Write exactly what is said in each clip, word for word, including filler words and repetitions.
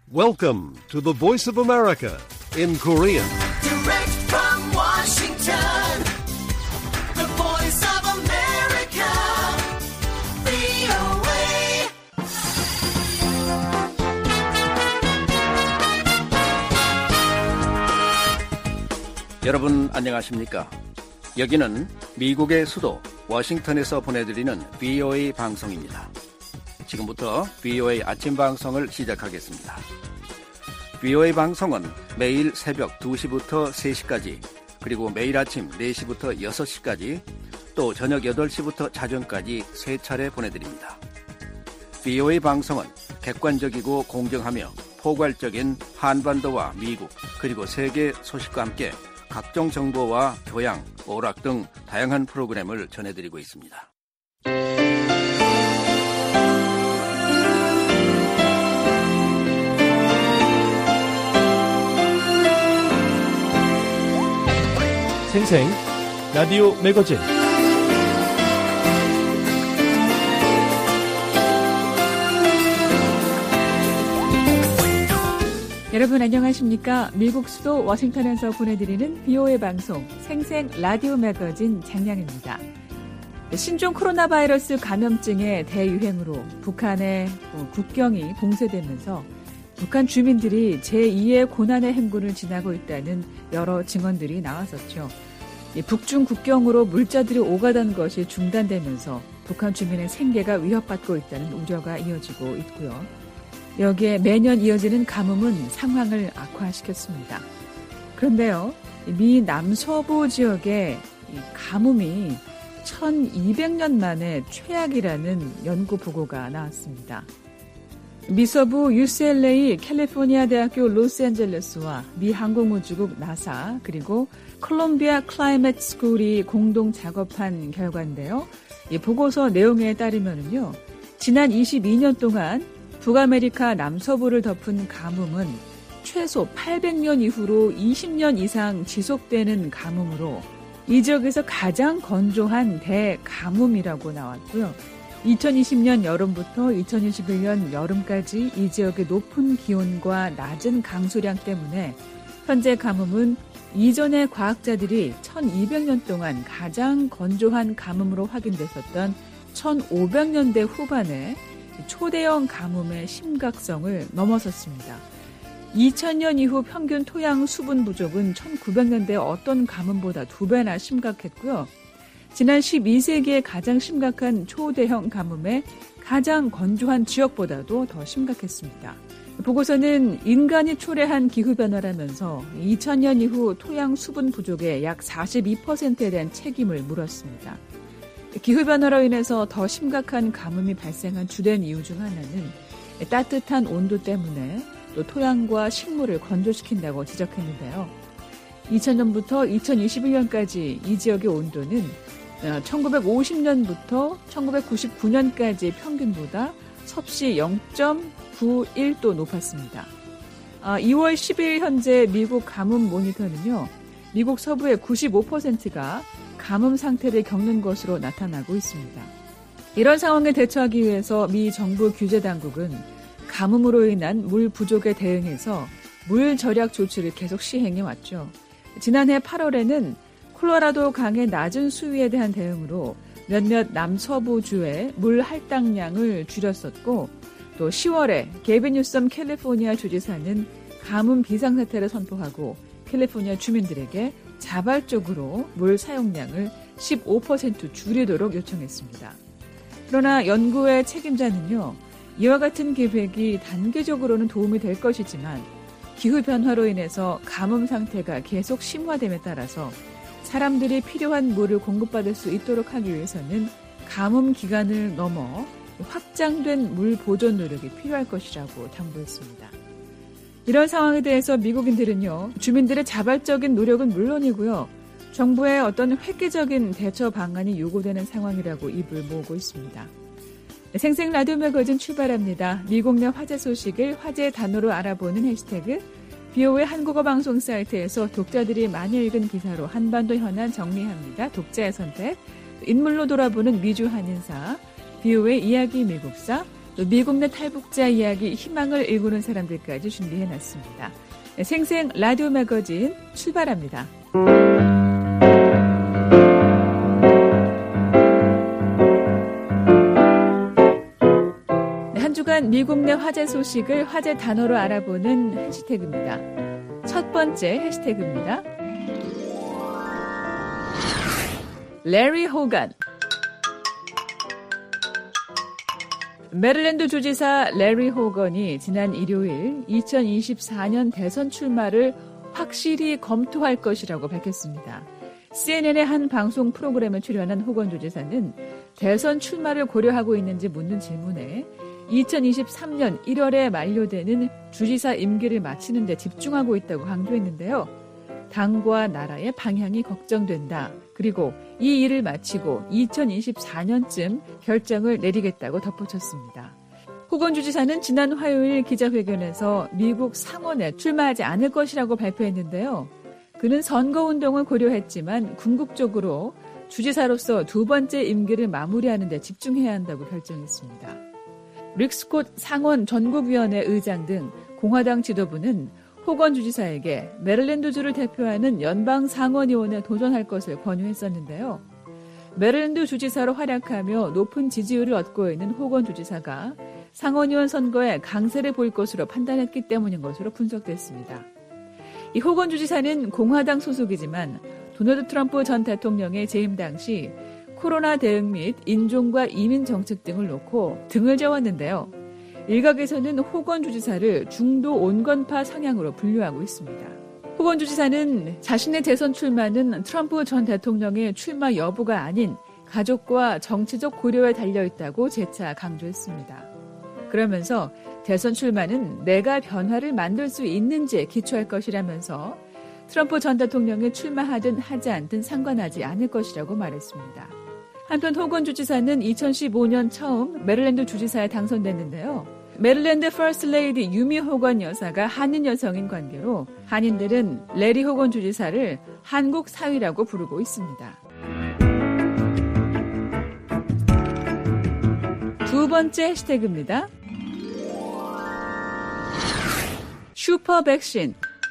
Welcome to the Voice of America in Korean. Direct from Washington, the Voice of America, 브이오에이. 여러분 안녕하십니까? 여기는 미국의 수도 워싱턴에서 보내드리는 브이오에이 방송입니다. 지금부터 브이오에이 아침 방송을 시작하겠습니다. 브이오에이 방송은 매일 새벽 두 시부터 세 시까지, 그리고 매일 아침 네 시부터 여섯 시까지, 또 저녁 여덟 시부터 자정까지 세 차례 보내드립니다. 브이오에이 방송은 객관적이고 공정하며 포괄적인 한반도와 미국, 그리고 세계 소식과 함께 각종 정보와 교양, 오락 등 다양한 프로그램을 전해드리고 있습니다. 생생 라디오 매거진. 여러분 안녕하십니까? 미국 수도 워싱턴에서 보내드리는 브이오에이 방송 생생 라디오 매거진 장량입니다. 신종 코로나 바이러스 감염증의 대유행으로 북한의 국경이 봉쇄되면서 북한 주민들이 제이의 고난의 행군을 지나고 있다는 여러 증언들이 나왔었죠. 북중 국경으로 물자들이 오가던 것이 중단되면서 북한 주민의 생계가 위협받고 있다는 우려가 이어지고 있고요. 여기에 매년 이어지는 가뭄은 상황을 악화시켰습니다. 그런데요, 미 남서부 지역의 가뭄이 천이백 년 만에 최악이라는 연구 보고가 나왔습니다. 미서부 유씨엘에이 캘리포니아 대학교 로스앤젤레스와 미 항공우주국 나사, 그리고 콜롬비아 클라이밋 스쿨이 공동 작업한 결과인데요. 이 보고서 내용에 따르면요, 지난 이십이 년 동안 북아메리카 남서부를 덮은 가뭄은 최소 팔백 년 이후로 이십 년 이상 지속되는 가뭄으로 이 지역에서 가장 건조한 대가뭄이라고 나왔고요. 이천이십 년 여름부터 이천이십일 년 여름까지 이 지역의 높은 기온과 낮은 강수량 때문에 현재 가뭄은 이전에 과학자들이 천이백 년 동안 가장 건조한 가뭄으로 확인됐었던 천오백 년대 후반에 초대형 가뭄의 심각성을 넘어섰습니다. 이천 년 이후 평균 토양 수분 부족은 천구백 년대 어떤 가뭄보다 두 배나 심각했고요. 지난 십이 세기의 가장 심각한 초대형 가뭄의 가장 건조한 지역보다도 더 심각했습니다. 보고서는 인간이 초래한 기후변화라면서 이천 년 이후 토양 수분 부족의 약 사십이 퍼센트에 대한 책임을 물었습니다. 기후변화로 인해서 더 심각한 가뭄이 발생한 주된 이유 중 하나는 따뜻한 온도 때문에 또 토양과 식물을 건조시킨다고 지적했는데요. 이천 년부터 이천이십일 년까지 이 지역의 온도는 천구백오십 년부터 천구백구십구 년까지 평균보다 섭씨 영 점 구일 도 높았습니다. 이월 십일 현재 미국 가뭄 모니터는요, 미국 서부의 구십오 퍼센트가 가뭄 상태를 겪는 것으로 나타나고 있습니다. 이런 상황에 대처하기 위해서 미 정부 규제 당국은 가뭄으로 인한 물 부족에 대응해서 물 절약 조치를 계속 시행해 왔죠. 지난해 팔월에는 콜로라도 강의 낮은 수위에 대한 대응으로 몇몇 남서부 주의 물 할당량을 줄였었고, 또 시월에 게빈 뉴섬 캘리포니아 주지사는 가뭄 비상사태를 선포하고 캘리포니아 주민들에게 자발적으로 물 사용량을 십오 퍼센트 줄이도록 요청했습니다. 그러나 연구의 책임자는요, 이와 같은 계획이 단기적으로는 도움이 될 것이지만 기후변화로 인해서 가뭄 상태가 계속 심화됨에 따라서 사람들이 필요한 물을 공급받을 수 있도록 하기 위해서는 가뭄 기간을 넘어 확장된 물 보존 노력이 필요할 것이라고 당부했습니다. 이런 상황에 대해서 미국인들은요, 주민들의 자발적인 노력은 물론이고요, 정부의 어떤 획기적인 대처 방안이 요구되는 상황이라고 입을 모으고 있습니다. 생생 라디오 매거진 출발합니다. 미국 내 화제 소식을 화제 단어로 알아보는 해시태그 브이오에이 한국어 방송 사이트에서 독자들이 많이 읽은 기사로 한반도 현안 정리합니다. 독자의 선택, 인물로 돌아보는 미주 한인사, 브이오에이 이야기 미국사, 또 미국 내 탈북자 이야기, 희망을 일구는 사람들까지 준비해놨습니다. 생생 라디오 매거진 출발합니다. 한 주간 미국 내 화제 소식을 화제 단어로 알아보는 해시태그입니다. 첫 번째 해시태그입니다. 레리 호건. 메릴랜드 주지사 레리 호건이 지난 일요일 이천이십사 년 대선 출마를 확실히 검토할 것이라고 밝혔습니다. 씨엔엔의 한 방송 프로그램에 출연한 호건 주지사는 대선 출마를 고려하고 있는지 묻는 질문에 이천이십삼 년 일월에 만료되는 주지사 임기를 마치는 데 집중하고 있다고 강조했는데요. 당과 나라의 방향이 걱정된다. 그리고 이 일을 마치고 이천이십사 년쯤 결정을 내리겠다고 덧붙였습니다. 호건 주지사는 지난 화요일 기자회견에서 미국 상원에 출마하지 않을 것이라고 발표했는데요. 그는 선거운동을 고려했지만 궁극적으로 주지사로서 두 번째 임기를 마무리하는 데 집중해야 한다고 결정했습니다. 릭 스콧 상원 전국위원회 의장 등 공화당 지도부는 호건 주지사에게 메릴랜드주를 대표하는 연방 상원의원에 도전할 것을 권유했었는데요. 메릴랜드 주지사로 활약하며 높은 지지율을 얻고 있는 호건 주지사가 상원의원 선거에 강세를 보일 것으로 판단했기 때문인 것으로 분석됐습니다. 이 호건 주지사는 공화당 소속이지만 도널드 트럼프 전 대통령의 재임 당시 코로나 대응 및 인종과 이민 정책 등을 놓고 등을 저었는데요. 일각에서는 호건 주지사를 중도 온건파 성향으로 분류하고 있습니다. 호건 주지사는 자신의 대선 출마는 트럼프 전 대통령의 출마 여부가 아닌 가족과 정치적 고려에 달려있다고 재차 강조했습니다. 그러면서 대선 출마는 내가 변화를 만들 수 있는지에 기초할 것이라면서 트럼프 전 대통령이 출마하든 하지 않든 상관하지 않을 것이라고 말했습니다. 한편 호건 주지사는 이천십오 년 처음 메릴랜드 주지사에 당선됐는데요. 메릴랜드 퍼스트 레이디 유미 호건 여사가 한인 여성인 관계로 한인들은 레리 호건 주지사를 한국 사위라고 부르고 있습니다. 두 번째 해시태그입니다. 슈퍼 백신.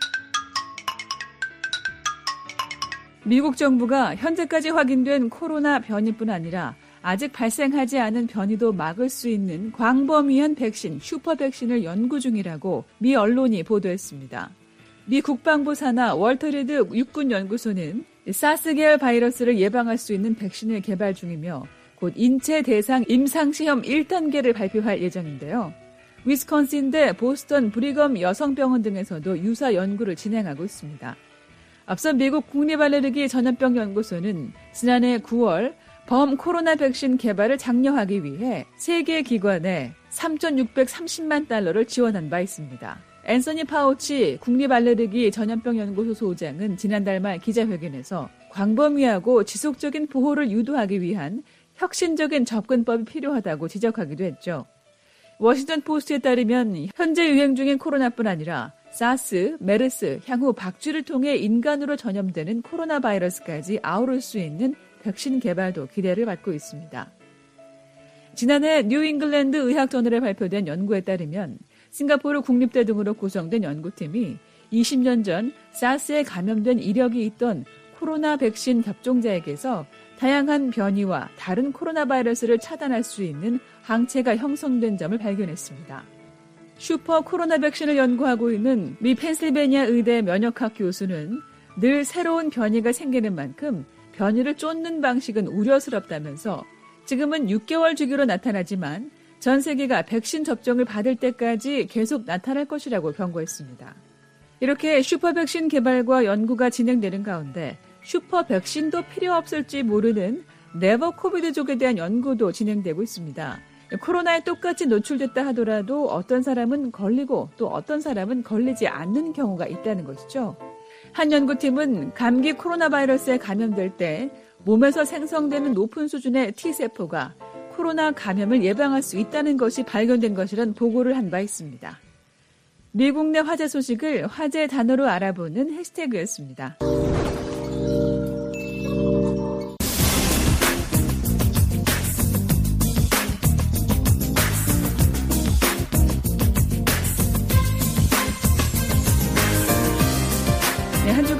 미국 정부가 현재까지 확인된 코로나 변이뿐 아니라 아직 발생하지 않은 변이도 막을 수 있는 광범위한 백신, 슈퍼 백신을 연구 중이라고 미 언론이 보도했습니다. 미 국방부 산하 월터 리드 육군연구소는 사스 계열 바이러스를 예방할 수 있는 백신을 개발 중이며 곧 인체 대상 임상시험 일 단계를 발표할 예정인데요. 위스콘신대 보스턴 브리검 여성병원 등에서도 유사 연구를 진행하고 있습니다. 앞서 미국 국립알레르기 전염병 연구소는 지난해 구월 범 코로나 백신 개발을 장려하기 위해 세계 기관에 삼천육백삼십만 달러를 지원한 바 있습니다. 앤서니 파우치 국립알레르기 전염병 연구소 소장은 지난달 말 기자회견에서 광범위하고 지속적인 보호를 유도하기 위한 혁신적인 접근법이 필요하다고 지적하기도 했죠. 워싱턴 포스트에 따르면 현재 유행 중인 코로나뿐 아니라 사스, 메르스, 향후 박쥐를 통해 인간으로 전염되는 코로나 바이러스까지 아우를 수 있는 백신 개발도 기대를 받고 있습니다. 지난해 뉴잉글랜드 의학저널에 발표된 연구에 따르면 싱가포르 국립대 등으로 구성된 연구팀이 이십 년 전 사스에 감염된 이력이 있던 코로나 백신 접종자에게서 다양한 변이와 다른 코로나 바이러스를 차단할 수 있는 항체가 형성된 점을 발견했습니다. 슈퍼 코로나 백신을 연구하고 있는 미 펜실베니아 의대 면역학 교수는 늘 새로운 변이가 생기는 만큼 변이를 쫓는 방식은 우려스럽다면서 지금은 육 개월 주기로 나타나지만 전 세계가 백신 접종을 받을 때까지 계속 나타날 것이라고 경고했습니다. 이렇게 슈퍼 백신 개발과 연구가 진행되는 가운데 슈퍼 백신도 필요 없을지 모르는 네버 코비드족에 대한 연구도 진행되고 있습니다. 코로나에 똑같이 노출됐다 하더라도 어떤 사람은 걸리고 또 어떤 사람은 걸리지 않는 경우가 있다는 것이죠. 한 연구팀은 감기 코로나 바이러스에 감염될 때 몸에서 생성되는 높은 수준의 T세포가 코로나 감염을 예방할 수 있다는 것이 발견된 것이란 보고를 한 바 있습니다. 미국 내 화제 소식을 화제 단어로 알아보는 해시태그였습니다.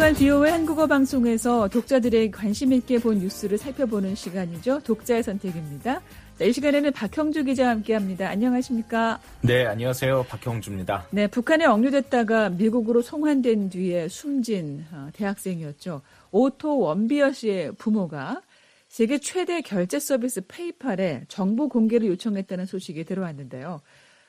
주간 비오에이 한국어 방송에서 독자들의 관심 있게 본 뉴스를 살펴보는 시간이죠. 독자의 선택입니다. 자, 이 시간에는 박형주 기자와 함께합니다. 안녕하십니까? 네, 안녕하세요. 박형주입니다. 네, 북한에 억류됐다가 미국으로 송환된 뒤에 숨진 대학생이었죠. 오토 원비어 씨의 부모가 세계 최대 결제 서비스 페이팔에 정보 공개를 요청했다는 소식이 들어왔는데요.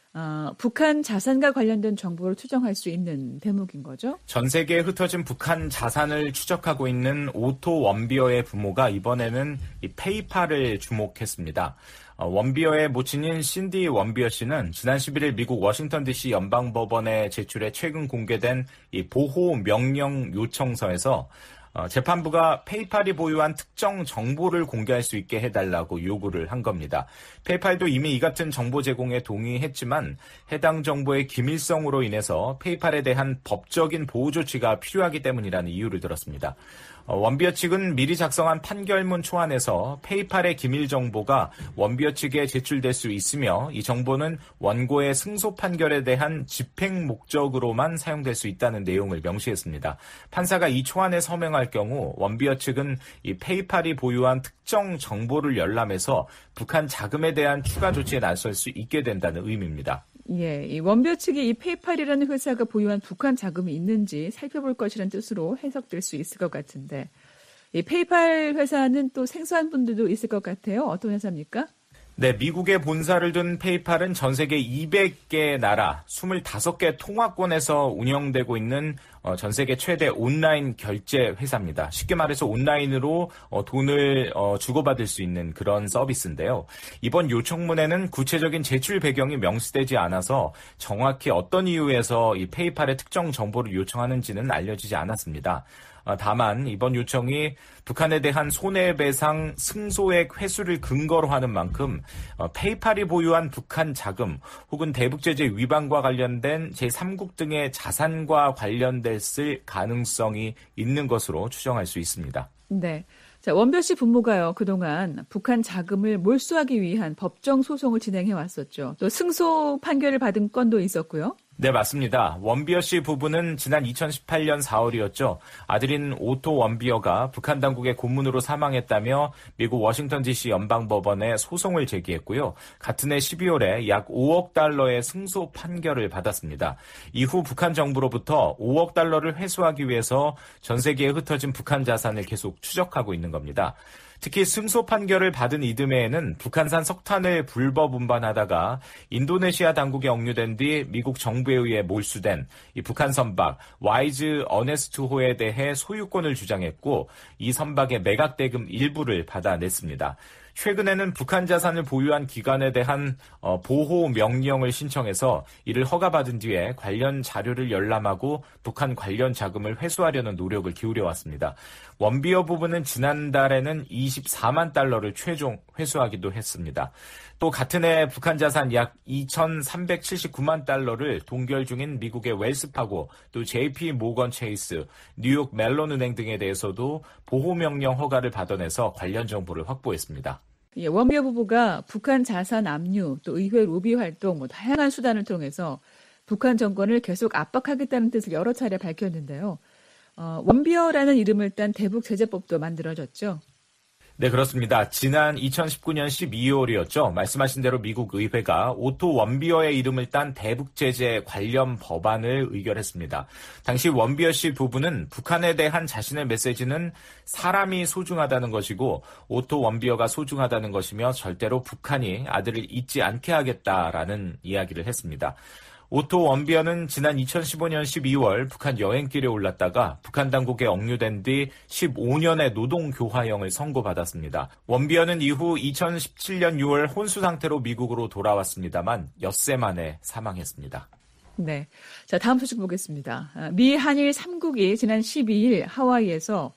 어, 북한 자산과 관련된 정보를 추정할 수 있는 대목인 거죠? 전 세계에 흩어진 북한 자산을 추적하고 있는 오토 원비어의 부모가 이번에는 이 페이팔을 주목했습니다. 어, 원비어의 모친인 신디 원비어 씨는 지난 십일일 미국 워싱턴 디씨 연방법원에 제출해 최근 공개된 이 보호 명령 요청서에서 어, 재판부가 페이팔이 보유한 특정 정보를 공개할 수 있게 해달라고 요구를 한 겁니다. 페이팔도 이미 이 같은 정보 제공에 동의했지만 해당 정보의 기밀성으로 인해서 페이팔에 대한 법적인 보호 조치가 필요하기 때문이라는 이유를 들었습니다. 어, 원비어 측은 미리 작성한 판결문 초안에서 페이팔의 기밀 정보가 원비어 측에 제출될 수 있으며 이 정보는 원고의 승소 판결에 대한 집행 목적으로만 사용될 수 있다는 내용을 명시했습니다. 판사가 이 초안에 서명할 경우 원비어 측은 이 페이팔이 보유한 특정 정보를 열람해서 북한 자금에 대한 추가 조치에 나설 수 있게 된다는 의미입니다. 예, 이 원비어 측이 이 페이팔이라는 회사가 보유한 북한 자금이 있는지 살펴볼 것이라는 뜻으로 해석될 수 있을 것 같은데, 이 페이팔 회사는 또 생소한 분들도 있을 것 같아요. 어떤 회사입니까? 네, 미국에 본사를 둔 페이팔은 전 세계 이백 개 나라 이십오 개 통화권에서 운영되고 있는 전 세계 최대 온라인 결제 회사입니다. 쉽게 말해서 온라인으로 돈을 주고받을 수 있는 그런 서비스인데요. 이번 요청문에는 구체적인 제출 배경이 명시되지 않아서 정확히 어떤 이유에서 이 페이팔의 특정 정보를 요청하는지는 알려지지 않았습니다. 다만 이번 요청이 북한에 대한 손해배상 승소액 회수를 근거로 하는 만큼 페이팔이 보유한 북한 자금 혹은 대북제재 위반과 관련된 제삼국 등의 자산과 관련됐을 가능성이 있는 것으로 추정할 수 있습니다. 네. 자, 원비어 씨 부모가요, 그동안 북한 자금을 몰수하기 위한 법정 소송을 진행해 왔었죠. 또 승소 판결을 받은 건도 있었고요. 네, 맞습니다. 원비어 씨 부부는 지난 이천십팔년 사월이었죠. 아들인 오토 원비어가 북한 당국의 고문으로 사망했다며 미국 워싱턴 디씨 연방법원에 소송을 제기했고요. 같은 해 십이월에 약 오억 달러의 승소 판결을 받았습니다. 이후 북한 정부로부터 오억 달러를 회수하기 위해서 전 세계에 흩어진 북한 자산을 계속 추적하고 있는 겁니다. 특히 승소 판결을 받은 이듬해에는 북한산 석탄을 불법 운반하다가 인도네시아 당국에 억류된 뒤 미국 정부에 의해 몰수된 이 북한 선박 와이즈 어네스트호에 대해 소유권을 주장했고 이 선박의 매각 대금 일부를 받아냈습니다. 최근에는 북한 자산을 보유한 기관에 대한 보호 명령을 신청해서 이를 허가받은 뒤에 관련 자료를 열람하고 북한 관련 자금을 회수하려는 노력을 기울여왔습니다. 원비어 부부는 지난달에는 이십사만 달러를 최종 회수하기도 했습니다. 또 같은 해 북한 자산 약 이천삼백칠십구만 달러를 동결 중인 미국의 웰스파고, 또 제이피 모건 체이스, 뉴욕 멜론 은행 등에 대해서도 보호명령 허가를 받아내서 관련 정보를 확보했습니다. 예, 원비어 부부가 북한 자산 압류, 또 의회 로비 활동, 뭐 다양한 수단을 통해서 북한 정권을 계속 압박하겠다는 뜻을 여러 차례 밝혔는데요. 어, 원비어라는 이름을 딴 대북제재법도 만들어졌죠. 네, 그렇습니다. 지난 이천십구년 십이월이었죠. 말씀하신 대로 미국 의회가 오토 원비어의 이름을 딴 대북제재 관련 법안을 의결했습니다. 당시 원비어 씨 부부는 북한에 대한 자신의 메시지는 사람이 소중하다는 것이고 오토 원비어가 소중하다는 것이며 절대로 북한이 아들을 잊지 않게 하겠다라는 이야기를 했습니다. 오토 원비어는 지난 이천십오년 십이월 북한 여행길에 올랐다가 북한 당국에 억류된 뒤 십오년의 노동교화형을 선고받았습니다. 원비어는 이후 이천십칠년 유월 혼수 상태로 미국으로 돌아왔습니다만 엿새 만에 사망했습니다. 네. 자, 다음 소식 보겠습니다. 미 한일 삼국이 지난 십이일 하와이에서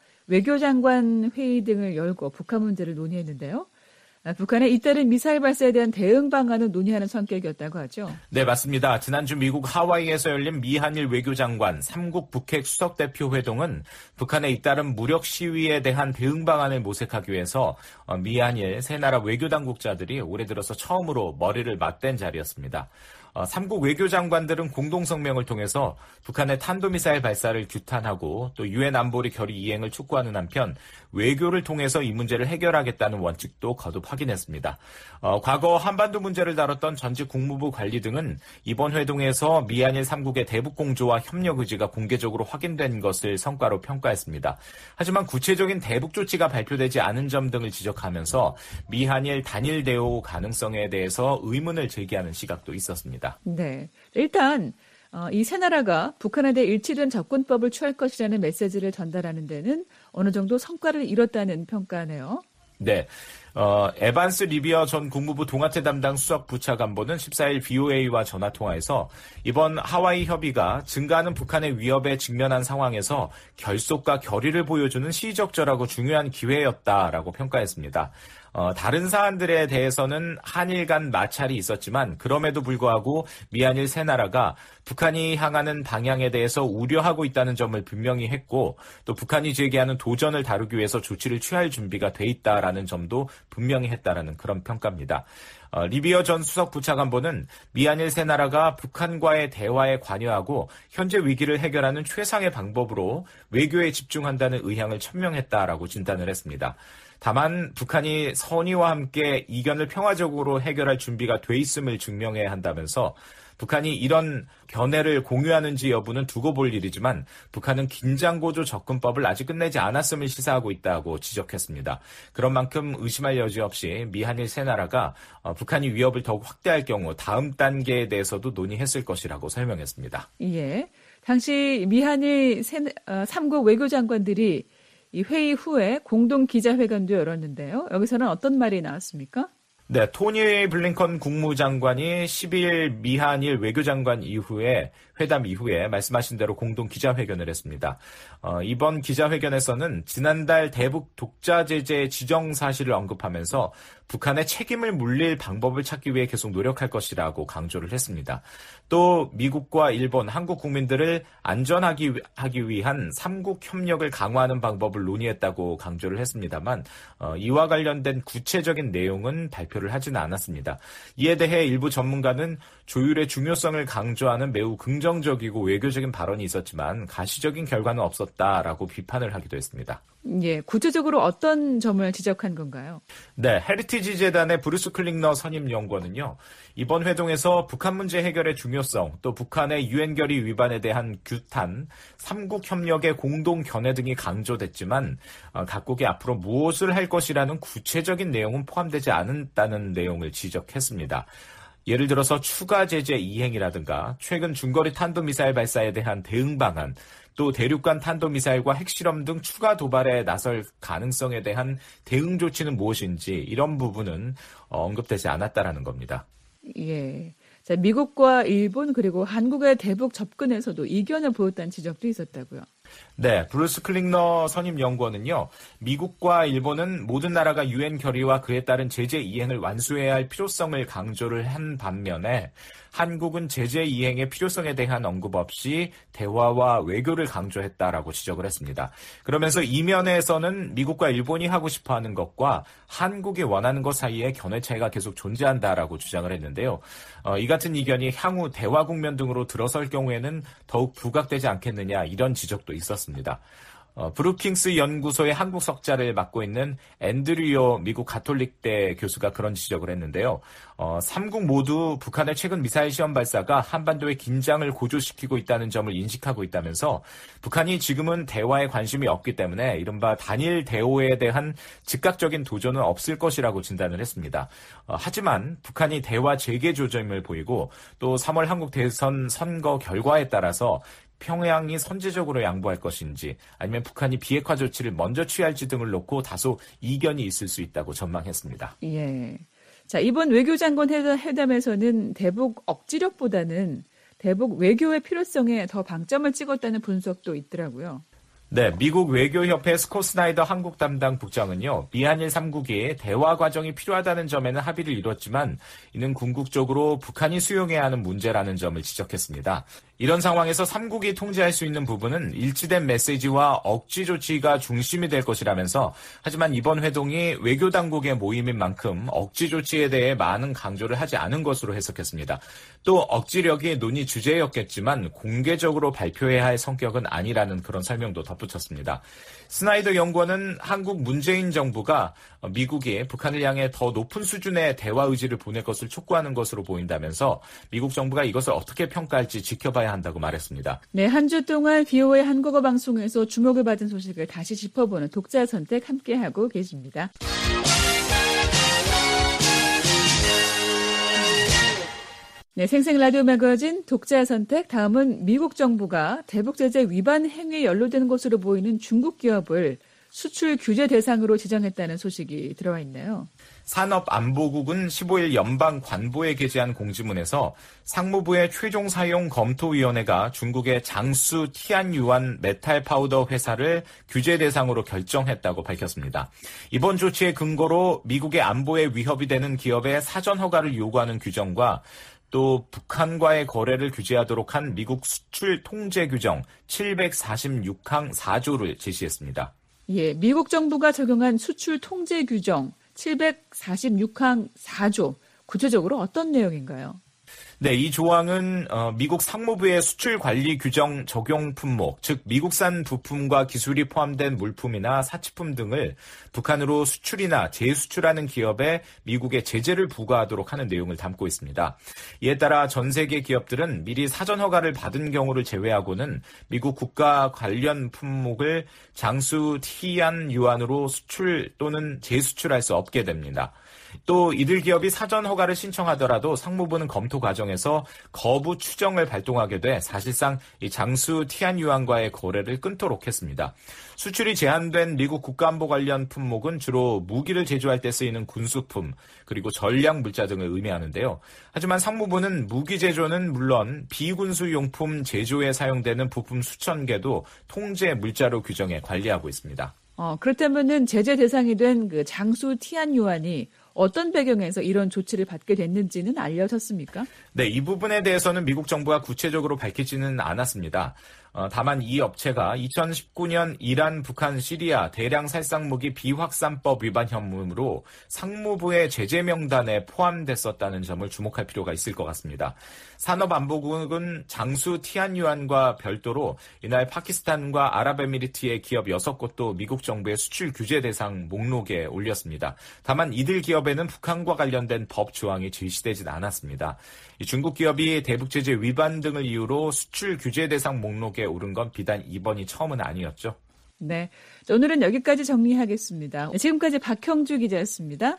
외교장관 회의 등을 열고 북한 문제를 논의했는데요. 북한의 잇따른 미사일 발사에 대한 대응 방안을 논의하는 성격이었다고 하죠. 네, 맞습니다. 지난주 미국 하와이에서 열린 미한일 외교장관 삼국 북핵 수석대표 회동은 북한의 잇따른 무력 시위에 대한 대응 방안을 모색하기 위해서 미한일 세 나라 외교당국자들이 올해 들어서 처음으로 머리를 맞댄 자리였습니다. 어, 삼국 외교장관들은 공동성명을 통해서 북한의 탄도미사일 발사를 규탄하고 또 유엔 안보리 결의 이행을 촉구하는 한편 외교를 통해서 이 문제를 해결하겠다는 원칙도 거듭 확인했습니다. 어, 과거 한반도 문제를 다뤘던 전직 국무부 관리 등은 이번 회동에서 미한일 삼국의 대북공조와 협력 의지가 공개적으로 확인된 것을 성과로 평가했습니다. 하지만 구체적인 대북 조치가 발표되지 않은 점 등을 지적하면서 미한일 단일 대오 가능성에 대해서 의문을 제기하는 시각도 있었습니다. 네, 일단 어, 이 세 나라가 북한에 대해 일치된 접근법을 취할 것이라는 메시지를 전달하는 데는 어느 정도 성과를 이뤘다는 평가네요. 네. 어, 에반스 리비어 전 국무부 동아태 담당 수석 부차관보는 십사일 브이오에이와 전화통화에서 이번 하와이 협의가 증가하는 북한의 위협에 직면한 상황에서 결속과 결의를 보여주는 시의적절하고 중요한 기회였다라고 평가했습니다. 어, 다른 사안들에 대해서는 한일 간 마찰이 있었지만 그럼에도 불구하고 미한일 세 나라가 북한이 향하는 방향에 대해서 우려하고 있다는 점을 분명히 했고 또 북한이 제기하는 도전을 다루기 위해서 조치를 취할 준비가 돼 있다라는 점도 분명히 했다라는 그런 평가입니다. 어, 리비어 전 수석 부차관보는 미한일 세 나라가 북한과의 대화에 관여하고 현재 위기를 해결하는 최상의 방법으로 외교에 집중한다는 의향을 천명했다라고 진단을 했습니다. 다만 북한이 선의와 함께 이견을 평화적으로 해결할 준비가 돼 있음을 증명해야 한다면서 북한이 이런 견해를 공유하는지 여부는 두고 볼 일이지만 북한은 긴장고조 접근법을 아직 끝내지 않았음을 시사하고 있다고 지적했습니다. 그런 만큼 의심할 여지 없이 미한일 세 나라가 북한이 위협을 더욱 확대할 경우 다음 단계에 대해서도 논의했을 것이라고 설명했습니다. 예, 당시 미한일 삼국 외교장관들이 이 회의 후에 공동 기자회견도 열었는데요. 여기서는 어떤 말이 나왔습니까? 네, 토니 블링컨 국무장관이 십일 미한일 외교장관 이후에 회담 이후에 말씀하신 대로 공동 기자회견을 했습니다. 어, 이번 기자회견에서는 지난달 대북 독자 제재 지정 사실을 언급하면서 북한의 책임을 물릴 방법을 찾기 위해 계속 노력할 것이라고 강조를 했습니다. 또 미국과 일본, 한국 국민들을 안전하기 하기 위한 삼국 협력을 강화하는 방법을 논의했다고 강조를 했습니다만 어, 이와 관련된 구체적인 내용은 발표를 하지는 않았습니다. 이에 대해 일부 전문가는 조율의 중요성을 강조하는 매우 긍정적이고 외교적인 발언이 있었지만 가시적인 결과는 없었다라고 비판을 하기도 했습니다. 예, 구체적으로 어떤 점을 지적한 건가요? 네, 헤리티지 재단의 브루스 클링너 선임 연구원은요. 이번 회동에서 북한 문제 해결의 중요성, 또 북한의 유엔 결의 위반에 대한 규탄, 삼국 협력의 공동 견해 등이 강조됐지만 어, 각국이 앞으로 무엇을 할 것이라는 구체적인 내용은 포함되지 않았다는 내용을 지적했습니다. 예를 들어서 추가 제재 이행이라든가 최근 중거리 탄도미사일 발사에 대한 대응 방안, 또 대륙간 탄도미사일과 핵실험 등 추가 도발에 나설 가능성에 대한 대응 조치는 무엇인지 이런 부분은 언급되지 않았다라는 겁니다. 예. 자, 미국과 일본 그리고 한국의 대북 접근에서도 이견을 보였다는 지적도 있었다고요. 네, 브루스 클링너 선임 연구원은요. 미국과 일본은 모든 나라가 유엔 결의와 그에 따른 제재 이행을 완수해야 할 필요성을 강조를 한 반면에 한국은 제재 이행의 필요성에 대한 언급 없이 대화와 외교를 강조했다라고 지적을 했습니다. 그러면서 이면에서는 미국과 일본이 하고 싶어하는 것과 한국이 원하는 것 사이에 견해 차이가 계속 존재한다라고 주장을 했는데요. 어, 이 같은 이견이 향후 대화 국면 등으로 들어설 경우에는 더욱 부각되지 않겠느냐 이런 지적도 있었습니다. 어, 브루킹스 연구소의 한국 석자를 맡고 있는 앤드류요 미국 가톨릭대 교수가 그런 지적을 했는데요. 어, 삼국 모두 북한의 최근 미사일 시험 발사가 한반도의 긴장을 고조시키고 있다는 점을 인식하고 있다면서 북한이 지금은 대화에 관심이 없기 때문에 이른바 단일 대오에 대한 즉각적인 도전은 없을 것이라고 진단을 했습니다. 어, 하지만 북한이 대화 재개 조짐을 보이고 또 삼월 한국 대선 선거 결과에 따라서 평양이 선제적으로 양보할 것인지 아니면 북한이 비핵화 조치를 먼저 취할지 등을 놓고 다소 이견이 있을 수 있다고 전망했습니다. 예. 자, 이번 외교장관 회담에서는 대북 억지력보다는 대북 외교의 필요성에 더 방점을 찍었다는 분석도 있더라고요. 네, 미국 외교협회 스콧 스나이더 한국 담당 국장은요, 미한일 삼국이 대화 과정이 필요하다는 점에는 합의를 이뤘지만 이는 궁극적으로 북한이 수용해야 하는 문제라는 점을 지적했습니다. 이런 상황에서 삼국이 통제할 수 있는 부분은 일치된 메시지와 억지 조치가 중심이 될 것이라면서 하지만 이번 회동이 외교당국의 모임인 만큼 억지 조치에 대해 많은 강조를 하지 않은 것으로 해석했습니다. 또 억지력이 논의 주제였겠지만 공개적으로 발표해야 할 성격은 아니라는 그런 설명도 덧붙였습니다. 스나이더 연구원은 한국 문재인 정부가 미국이 북한을 향해 더 높은 수준의 대화 의지를 보낼 것을 촉구하는 것으로 보인다면서 미국 정부가 이것을 어떻게 평가할지 지켜봐야 한다고 말했습니다. 네, 한 주 동안 비오에이 한국어 방송에서 주목을 받은 소식을 다시 짚어보는 독자 선택 함께하고 계십니다. 네, 생생 라디오 매거진 독자 선택. 다음은 미국 정부가 대북 제재 위반 행위에 연루되는 것으로 보이는 중국 기업을 수출 규제 대상으로 지정했다는 소식이 들어와 있네요. 산업안보국은 십오일 연방 관보에 게재한 공지문에서 상무부의 최종 사용 검토위원회가 중국의 장수 티안유안 메탈 파우더 회사를 규제 대상으로 결정했다고 밝혔습니다. 이번 조치의 근거로 미국의 안보에 위협이 되는 기업의 사전 허가를 요구하는 규정과 또 북한과의 거래를 규제하도록 한 미국 수출 통제 규정 칠백사십육항 사조를 제시했습니다. 예, 미국 정부가 적용한 수출 통제 규정 칠백사십육항 사조, 구체적으로 어떤 내용인가요? 네, 이 조항은 어, 미국 상무부의 수출 관리 규정 적용 품목, 즉 미국산 부품과 기술이 포함된 물품이나 사치품 등을 북한으로 수출이나 재수출하는 기업에 미국의 제재를 부과하도록 하는 내용을 담고 있습니다. 이에 따라 전 세계 기업들은 미리 사전 허가를 받은 경우를 제외하고는 미국 국가 관련 품목을 장수 티안 유안으로 수출 또는 재수출할 수 없게 됩니다. 또 이들 기업이 사전 허가를 신청하더라도 상무부는 검토 과정에서 거부 추정을 발동하게 돼 사실상 이 장수 티안유안과의 거래를 끊도록 했습니다. 수출이 제한된 미국 국가안보 관련 품목은 주로 무기를 제조할 때 쓰이는 군수품 그리고 전략 물자 등을 의미하는데요. 하지만 상무부는 무기 제조는 물론 비군수용품 제조에 사용되는 부품 수천 개도 통제 물자로 규정해 관리하고 있습니다. 어, 그렇다면은 제재 대상이 된 그 장수 티안유안이 어떤 배경에서 이런 조치를 받게 됐는지는 알려졌습니까? 네, 이 부분에 대해서는 미국 정부가 구체적으로 밝히지는 않았습니다. 어, 다만 이 업체가 이천십구년 이란, 북한, 시리아 대량 살상무기 비확산법 위반 혐의로 상무부의 제재 명단에 포함됐었다는 점을 주목할 필요가 있을 것 같습니다. 산업안보국은 장수 티안유안과 별도로 이날 파키스탄과 아랍에미리트의 기업 여섯 곳도 미국 정부의 수출 규제 대상 목록에 올렸습니다. 다만 이들 기업에는 북한과 관련된 법 조항이 제시되진 않았습니다. 중국 기업이 대북 제재 위반 등을 이유로 수출 규제 대상 목록에 오른 건 비단 이번이 처음은 아니었죠. 네, 오늘은 여기까지 정리하겠습니다. 지금까지 박형주 기자였습니다.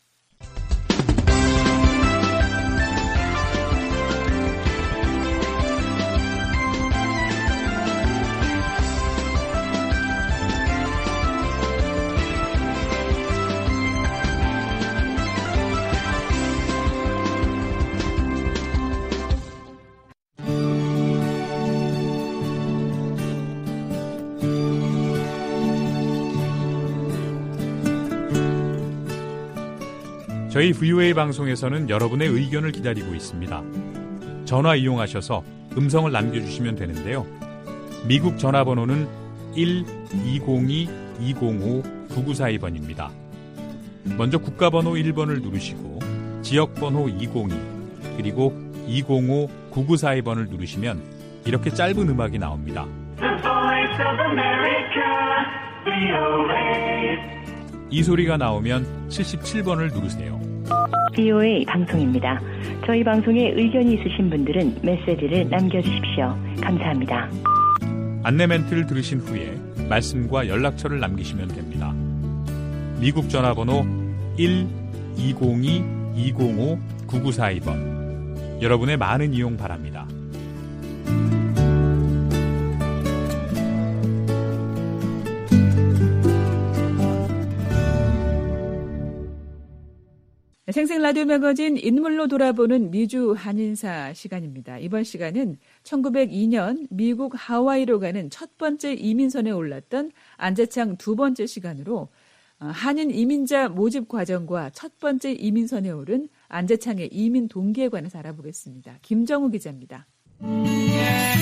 저희 브이오에이 방송에서는 여러분의 의견을 기다리고 있습니다. 전화 이용하셔서 음성을 남겨주시면 되는데요. 미국 전화번호는 일 이공이 이공오 구구사이번입니다. 먼저 국가번호 일 번을 누르시고 지역번호 이공이 그리고 이공오 구구사이번을 누르시면 이렇게 짧은 음악이 나옵니다. The Voice of America, 브이오에이. 이 소리가 나오면 칠십칠 번을 누르세요. 브이오에이 방송입니다. 저희 방송에 의견이 있으신 분들은 메시지를 남겨주십시오. 감사합니다. 안내 멘트를 들으신 후에 말씀과 연락처를 남기시면 됩니다. 미국 전화번호 일 이공이 이공오 구구사이번. 여러분의 많은 이용 바랍니다. 생생 라디오 매거진 인물로 돌아보는 미주 한인사 시간입니다. 이번 시간은 천구백이년 미국 하와이로 가는 첫 번째 이민선에 올랐던 안재창 두 번째 시간으로 한인 이민자 모집 과정과 첫 번째 이민선에 오른 안재창의 이민 동기에 관해서 알아보겠습니다. 김정우 기자입니다.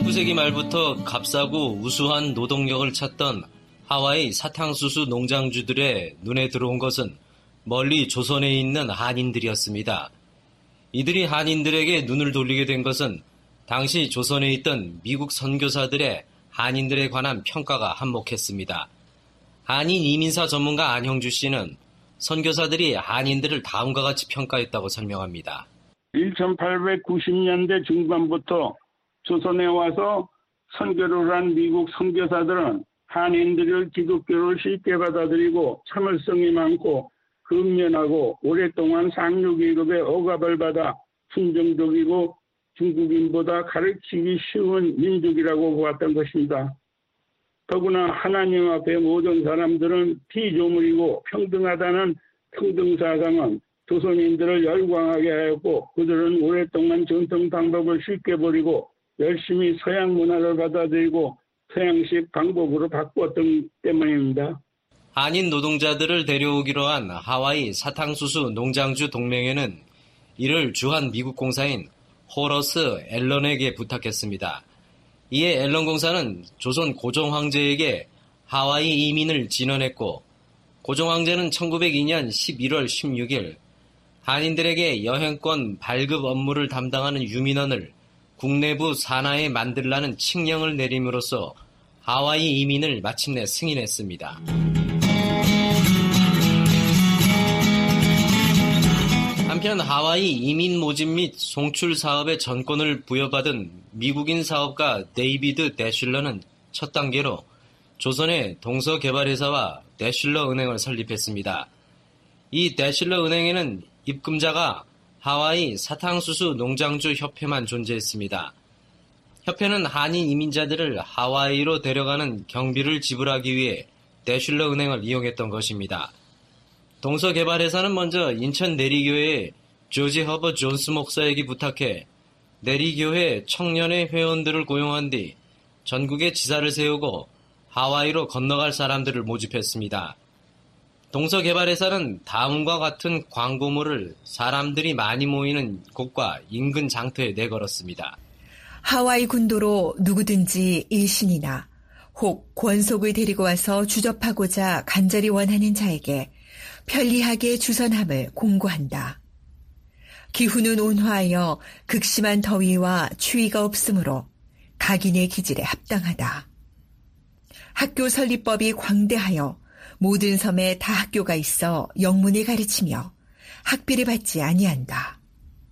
십구 세기 말부터 값싸고 우수한 노동력을 찾던 하와이 사탕수수 농장주들의 눈에 들어온 것은 멀리 조선에 있는 한인들이었습니다. 이들이 한인들에게 눈을 돌리게 된 것은 당시 조선에 있던 미국 선교사들의 한인들에 관한 평가가 한몫했습니다. 한인 이민사 전문가 안형주 씨는 선교사들이 한인들을 다음과 같이 평가했다고 설명합니다. 천팔백구십 년대 중반부터 조선에 와서 선교를 한 미국 선교사들은 한인들을 기독교를 쉽게 받아들이고 참을성이 많고 근면하고 오랫동안 상류계급의 억압을 받아 순종적이고 중국인보다 가르치기 쉬운 민족이라고 보았던 것입니다. 더구나 하나님 앞에 모든 사람들은 피조물이고 평등하다는 평등사상은 조선인들을 열광하게 하였고 그들은 오랫동안 전통 방법을 쉽게 버리고 열심히 서양 문화를 받아들이고 서양식 방법으로 바꾸었던 때문입니다. 한인 노동자들을 데려오기로 한 하와이 사탕수수 농장주 동맹회는 이를 주한 미국 공사인 호러스 앨런에게 부탁했습니다. 이에 앨런 공사는 조선 고종 황제에게 하와이 이민을 진언했고 고종 황제는 천구백이 년 십일월 십육일 한인들에게 여행권 발급 업무를 담당하는 유민원을 국내부 산하에 만들라는 칙령을 내림으로써 하와이 이민을 마침내 승인했습니다. 한편 하와이 이민 모집 및 송출 사업의 전권을 부여받은 미국인 사업가 데이비드 데슐러는 첫 단계로 조선의 동서개발회사와 데슐러 은행을 설립했습니다. 이 데슐러 은행에는 입금자가 하와이 사탕수수 농장주 협회만 존재했습니다. 협회는 한인 이민자들을 하와이로 데려가는 경비를 지불하기 위해 데슐러 은행을 이용했던 것입니다. 동서개발회사는 먼저 인천 내리교회의 조지 허버 존스 목사에게 부탁해 내리교회 청년회 회원들을 고용한 뒤 전국에 지사를 세우고 하와이로 건너갈 사람들을 모집했습니다. 동서개발회사는 다음과 같은 광고물을 사람들이 많이 모이는 곳과 인근 장터에 내걸었습니다. 하와이 군도로 누구든지 일신이나 혹 권속을 데리고 와서 주접하고자 간절히 원하는 자에게 편리하게 주선함을 공고한다. 기후는 온화하여 극심한 더위와 추위가 없으므로 각인의 기질에 합당하다. 학교 설립법이 광대하여 모든 섬에 다 학교가 있어 영문을 가르치며 학비를 받지 아니한다.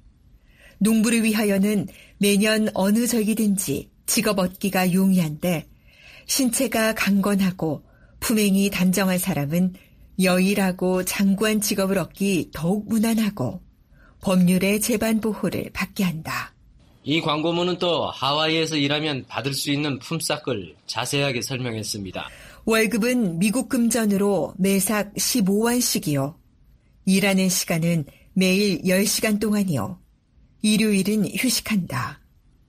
농부를 위하여는 매년 어느 절기든지 직업 얻기가 용이한데 신체가 강건하고 품행이 단정한 사람은 여일하고 장구한 직업을 얻기 더욱 무난하고 법률의 재반 보호를 받게 한다. 이 광고문은 또 하와이에서 일하면 받을 수 있는 품삯을 자세하게 설명했습니다. 월급은 미국 금전으로 매삭 십오완씩이요. 일하는 시간은 매일 열 시간 동안이요. 일요일은 휴식한다.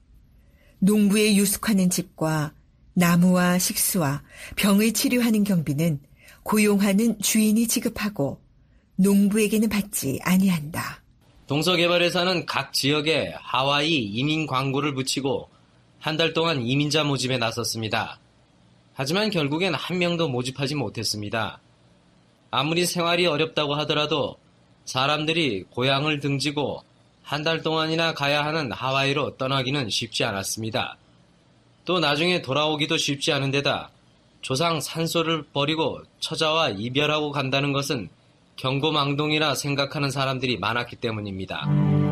농부에 유숙하는 집과 나무와 식수와 병을 치료하는 경비는 고용하는 주인이 지급하고 농부에게는 받지 아니한다. 동서개발회사는 각 지역에 하와이 이민 광고를 붙이고 한 달 동안 이민자 모집에 나섰습니다. 하지만 결국엔 한 명도 모집하지 못했습니다. 아무리 생활이 어렵다고 하더라도 사람들이 고향을 등지고 한 달 동안이나 가야 하는 하와이로 떠나기는 쉽지 않았습니다. 또 나중에 돌아오기도 쉽지 않은 데다 조상 산소를 버리고 처자와 이별하고 간다는 것은 경고망동이라 생각하는 사람들이 많았기 때문입니다.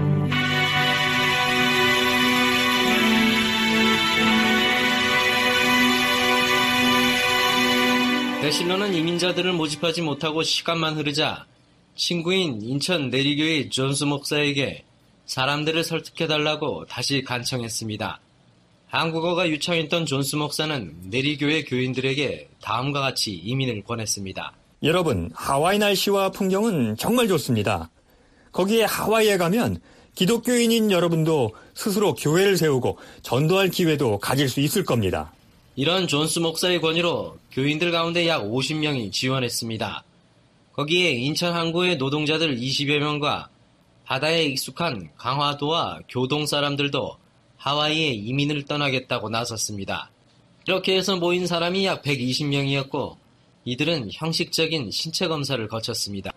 데실러는 이민자들을 모집하지 못하고 시간만 흐르자 친구인 인천 내리교의 존스 목사에게 사람들을 설득해달라고 다시 간청했습니다. 한국어가 유창했던 존스 목사는 내리교회 교인들에게 다음과 같이 이민을 권했습니다. 여러분, 하와이 날씨와 풍경은 정말 좋습니다. 거기에 하와이에 가면 기독교인인 여러분도 스스로 교회를 세우고 전도할 기회도 가질 수 있을 겁니다. 이런 존스 목사의 권유로 교인들 가운데 약 오십 명이 지원했습니다. 거기에 인천 항구의 노동자들 이십여 명과 바다에 익숙한 강화도와 교동 사람들도 하와이에 이민을 떠나겠다고 나섰습니다. 이렇게 해서 모인 사람이 약 백이십 명이었고 이들은 형식적인 신체 검사를 거쳤습니다.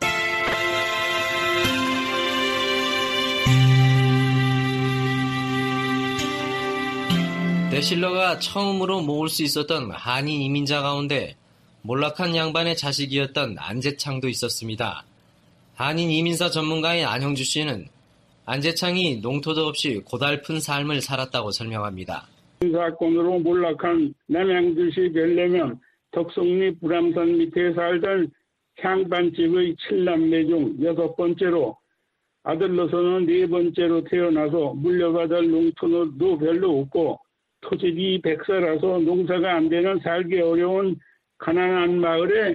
데실러가 처음으로 모을 수 있었던 한인 이민자 가운데 몰락한 양반의 자식이었던 안재창도 있었습니다. 한인 이민사 전문가인 안형주 씨는 안재창이 농토도 없이 고달픈 삶을 살았다고 설명합니다. 이 사건으로 몰락한 남양주시 별내면 덕성리 불암산 밑에 살던 향반집의 칠남매 중 여섯 번째로 아들로서는 네 번째로 태어나서 물려받을 농토도 별로 없고 토집이 백사라서 농사가 안 되는 살기 어려운 가난한 마을에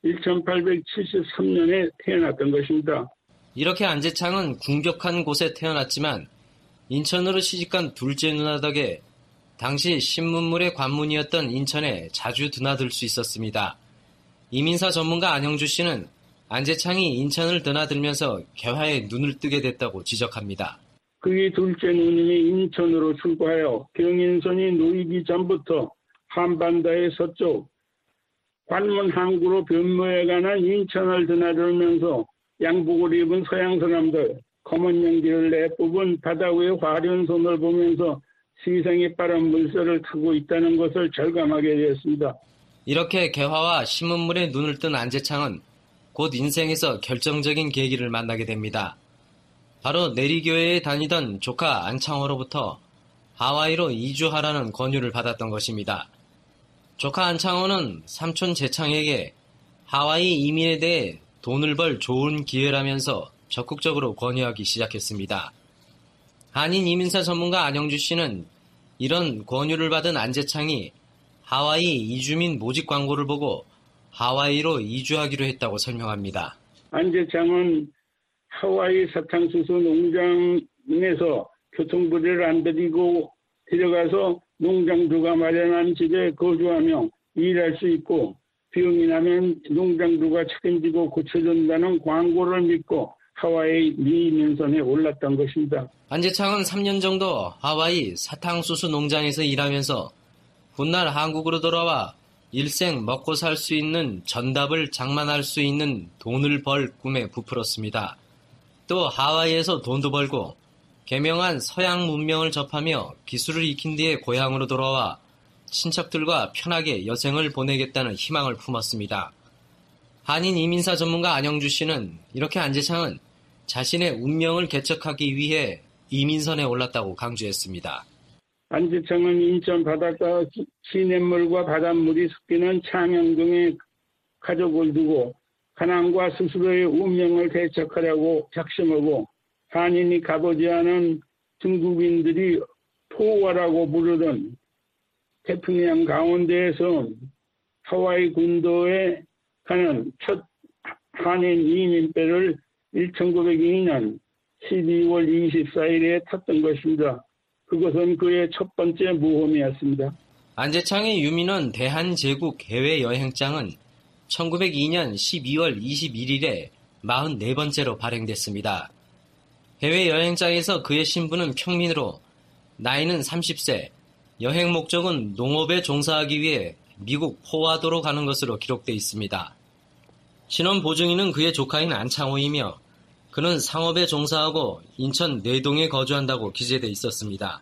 천팔백칠십삼 년에 태어났던 것입니다. 이렇게 안재창은 궁격한 곳에 태어났지만 인천으로 시집간 둘째 누나 덕에 당시 신문물의 관문이었던 인천에 자주 드나들 수 있었습니다. 이민사 전문가 안형주 씨는 안재창이 인천을 드나들면서 개화에 눈을 뜨게 됐다고 지적합니다. 그의 둘째 누님이 인천으로 출고하여 경인선이 놓이기 전부터 한반도의 서쪽 관문 항구로 변모해 가는 인천을 드나들면서 양복을 입은 서양 사람들, 검은 연기를 내뿜은 바다 위의 화려한 손을 보면서 세상에 빠른 물살을 타고 있다는 것을 절감하게 되었습니다. 이렇게 개화와 신문물에 눈을 뜬 안재창은 곧 인생에서 결정적인 계기를 만나게 됩니다. 바로 내리교회에 다니던 조카 안창호로부터 하와이로 이주하라는 권유를 받았던 것입니다. 조카 안창호는 삼촌 재창에게 하와이 이민에 대해 돈을 벌 좋은 기회라면서 적극적으로 권유하기 시작했습니다. 한인 이민사 전문가 안형주 씨는 이런 권유를 받은 안재창이 하와이 이주민 모집 광고를 보고 하와이로 이주하기로 했다고 설명합니다. 안재창은 하와이 사탕수수 농장에서 교통비를 안 들이고 데려가서 농장주가 마련한 집에 거주하며 일할 수 있고 비용이 나면 농장주가 책임지고 고쳐준다는 광고를 믿고 하와이 미민선에 올랐던 것입니다. 안재창은 삼 년 정도 하와이 사탕수수 농장에서 일하면서 훗날 한국으로 돌아와 일생 먹고 살 수 있는 전답을 장만할 수 있는 돈을 벌 꿈에 부풀었습니다. 또 하와이에서 돈도 벌고 개명한 서양 문명을 접하며 기술을 익힌 뒤에 고향으로 돌아와 친척들과 편하게 여생을 보내겠다는 희망을 품었습니다. 한인 이민사 전문가 안형주 씨는 이렇게 안재창은 자신의 운명을 개척하기 위해 이민선에 올랐다고 강조했습니다. 안재창은 인천 바닷가 시냇물과 바닷물이 섞이는 창녕동에 가족을 두고 가난과 스스로의 운명을 개척하려고 작심하고 한인이 가보지 않은 중국인들이 포화라고 부르던 태평양 가운데에서 하와이 군도에 가는 첫 한인 이민배를 천구백이 년 십이월 이십사일에 탔던 것입니다. 그것은 그의 첫 번째 모험이었습니다. 안재창의 유민원 대한제국 해외여행장은 천구백이 년 십이월 이십일일에 마흔네 번째로 발행됐습니다. 해외여행장에서 그의 신분은 평민으로 나이는 삼십 세, 여행 목적은 농업에 종사하기 위해 미국 포와도로 가는 것으로 기록되어 있습니다. 신원 보증인은 그의 조카인 안창호이며 그는 상업에 종사하고 인천 내동에 거주한다고 기재되어 있었습니다.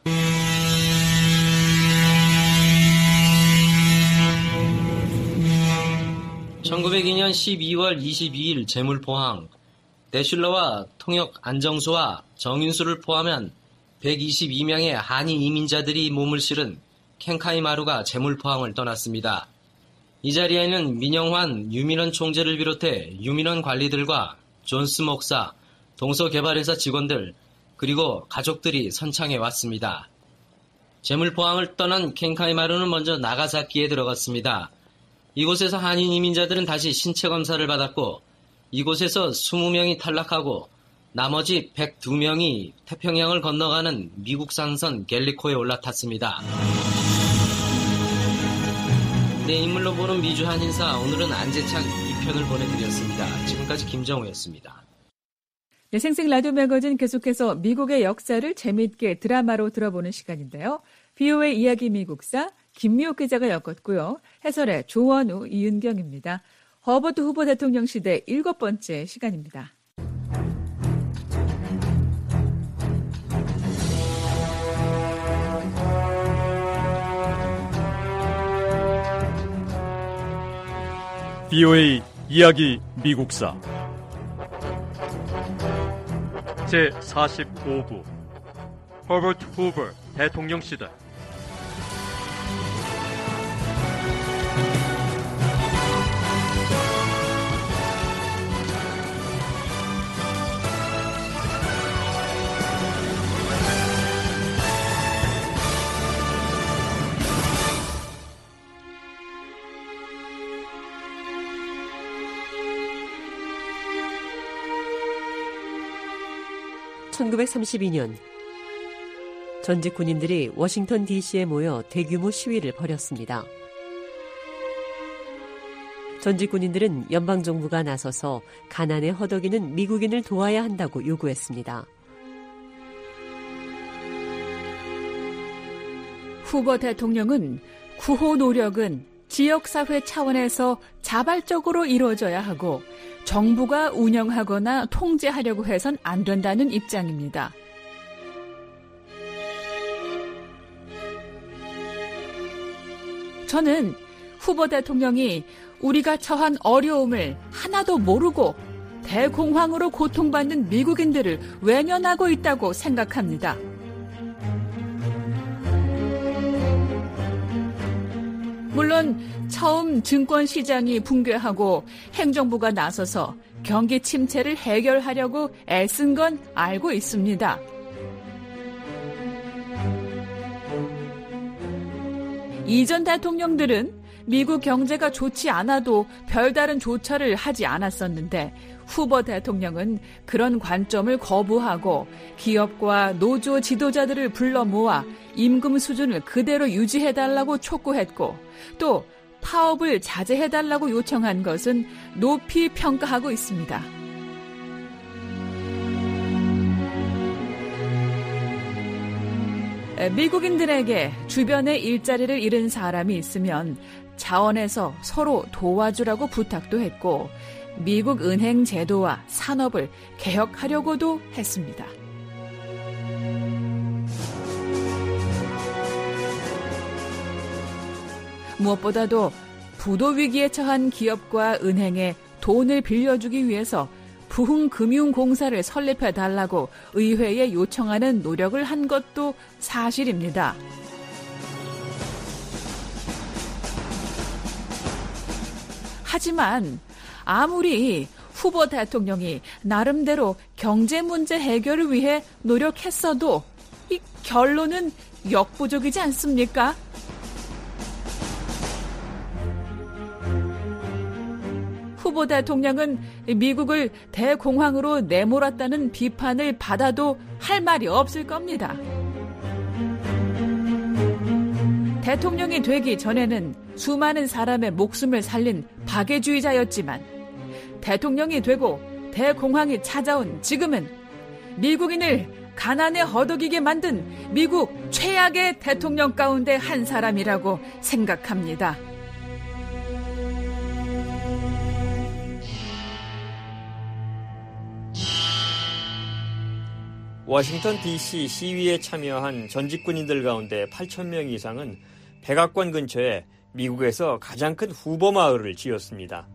천구백이 년 십이월 이십이일 재물포항, 데슐러와 통역 안정수와 정인수를 포함한 백이십이 명의 한인 이민자들이 몸을 실은 켄카이마루가 재물포항을 떠났습니다. 이 자리에는 민영환 유민원 총재를 비롯해 유민원 관리들과 존스 목사, 동서개발회사 직원들, 그리고 가족들이 선창해 왔습니다. 재물포항을 떠난 켄카이마루는 먼저 나가사키에 들어갔습니다. 이곳에서 한인 이민자들은 다시 신체 검사를 받았고 이곳에서 이십 명이 탈락하고 나머지 백이 명이 태평양을 건너가는 미국 상선 갤리코에 올라탔습니다. 네, 인물로 보는 미주 한인사, 오늘은 안재창 이 편을 보내드렸습니다. 지금까지 김정우였습니다. 네, 생생 라디오 매거진 계속해서 미국의 역사를 재미있게 드라마로 들어보는 시간인데요. 비오에이 이야기 미국사 김미옥 기자가 엮었고요. 해설의 조원우, 이은경입니다. 허버트 후보 대통령 시대 일곱 번째 시간입니다. 비오에이 이야기 미국사 제사십오 부 허버트 후버 대통령 시대. 천구백삼십이 년 전직 군인들이 워싱턴 디씨에 모여 대규모 시위를 벌였습니다. 전직 군인들은 연방정부가 나서서 가난에 허덕이는 미국인을 도와야 한다고 요구했습니다. 후보 대통령은 구호 노력은 지역사회 차원에서 자발적으로 이루어져야 하고 정부가 운영하거나 통제하려고 해선 안 된다는 입장입니다. 저는 후보 대통령이 우리가 처한 어려움을 하나도 모르고 대공황으로 고통받는 미국인들을 외면하고 있다고 생각합니다. 물론 처음 증권시장이 붕괴하고 행정부가 나서서 경기 침체를 해결하려고 애쓴 건 알고 있습니다. 이전 대통령들은 미국 경제가 좋지 않아도 별다른 조처를 하지 않았었는데 후보 대통령은 그런 관점을 거부하고 기업과 노조 지도자들을 불러 모아 임금 수준을 그대로 유지해달라고 촉구했고 또 파업을 자제해달라고 요청한 것은 높이 평가하고 있습니다. 미국인들에게 주변에 일자리를 잃은 사람이 있으면 자원에서 서로 도와주라고 부탁도 했고 미국 은행 제도와 산업을 개혁하려고도 했습니다. 무엇보다도 부도 위기에 처한 기업과 은행에 돈을 빌려주기 위해서 부흥금융공사를 설립해달라고 의회에 요청하는 노력을 한 것도 사실입니다. 하지만 아무리 후보 대통령이 나름대로 경제 문제 해결을 위해 노력했어도 이 결론은 역부족이지 않습니까? 후보 대통령은 미국을 대공황으로 내몰았다는 비판을 받아도 할 말이 없을 겁니다. 대통령이 되기 전에는 수많은 사람의 목숨을 살린 박애주의자였지만 대통령이 되고 대공황이 찾아온 지금은 미국인을 가난에 허덕이게 만든 미국 최악의 대통령 가운데 한 사람이라고 생각합니다. 워싱턴 디씨 시위에 참여한 전직 군인들 가운데 팔천 명 이상은 백악관 근처에 미국에서 가장 큰 후보 마을을 지었습니다.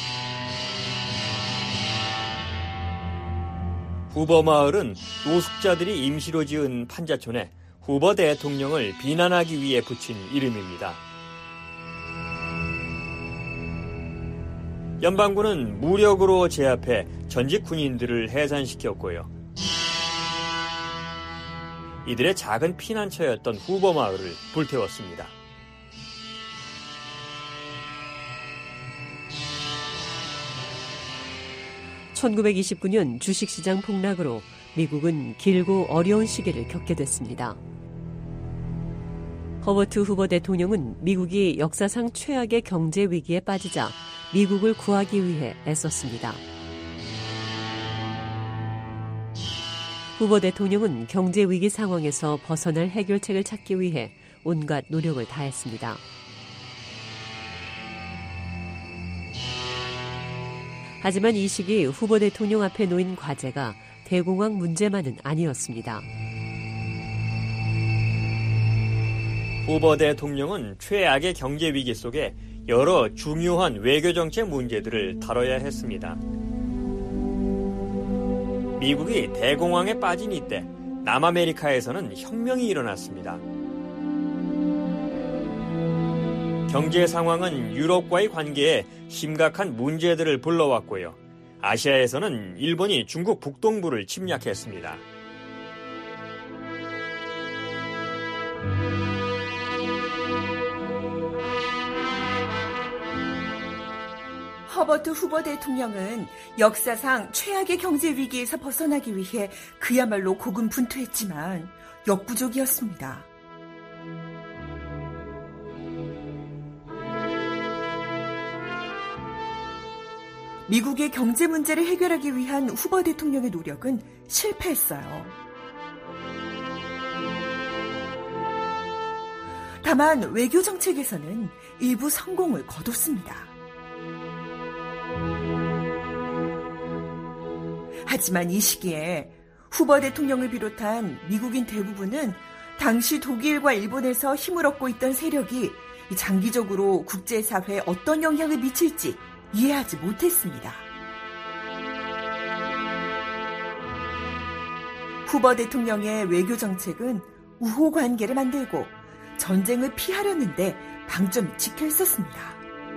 후보 마을은 노숙자들이 임시로 지은 판자촌에 후보 대통령을 비난하기 위해 붙인 이름입니다. 연방군은 무력으로 제압해 전직 군인들을 해산시켰고요. 이들의 작은 피난처였던 후보 마을을 불태웠습니다. 천구백이십구 년 주식시장 폭락으로 미국은 길고 어려운 시기를 겪게 됐습니다. 허버트 후보 대통령은 미국이 역사상 최악의 경제 위기에 빠지자 미국을 구하기 위해 애썼습니다. 후보 대통령은 경제 위기 상황에서 벗어날 해결책을 찾기 위해 온갖 노력을 다했습니다. 하지만 이 시기 후보 대통령 앞에 놓인 과제가 대공황 문제만은 아니었습니다. 후보 대통령은 최악의 경제 위기 속에 여러 중요한 외교정책 문제들을 다뤄야 했습니다. 미국이 대공황에 빠진 이때 남아메리카에서는 혁명이 일어났습니다. 경제 상황은 유럽과의 관계에 심각한 문제들을 불러왔고요. 아시아에서는 일본이 중국 북동부를 침략했습니다. 허버트 후보 대통령은 역사상 최악의 경제 위기에서 벗어나기 위해 그야말로 고군분투했지만 역부족이었습니다. 미국의 경제 문제를 해결하기 위한 후보 대통령의 노력은 실패했어요. 다만 외교 정책에서는 일부 성공을 거뒀습니다. 하지만 이 시기에 후보 대통령을 비롯한 미국인 대부분은 당시 독일과 일본에서 힘을 얻고 있던 세력이 장기적으로 국제사회에 어떤 영향을 미칠지 이해하지 못했습니다. 후보 대통령의 외교 정책은 우호 관계를 만들고 전쟁을 피하려는데 방점이 찍혀 있었습니다.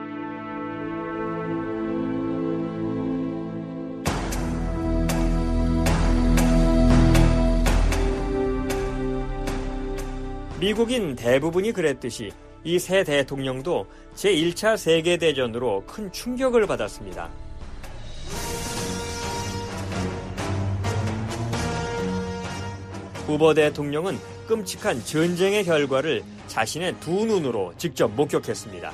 미국인 대부분이 그랬듯이 이 새 대통령도 제일 차 세계대전으로 큰 충격을 받았습니다. 후보 대통령은 끔찍한 전쟁의 결과를 자신의 두 눈으로 직접 목격했습니다.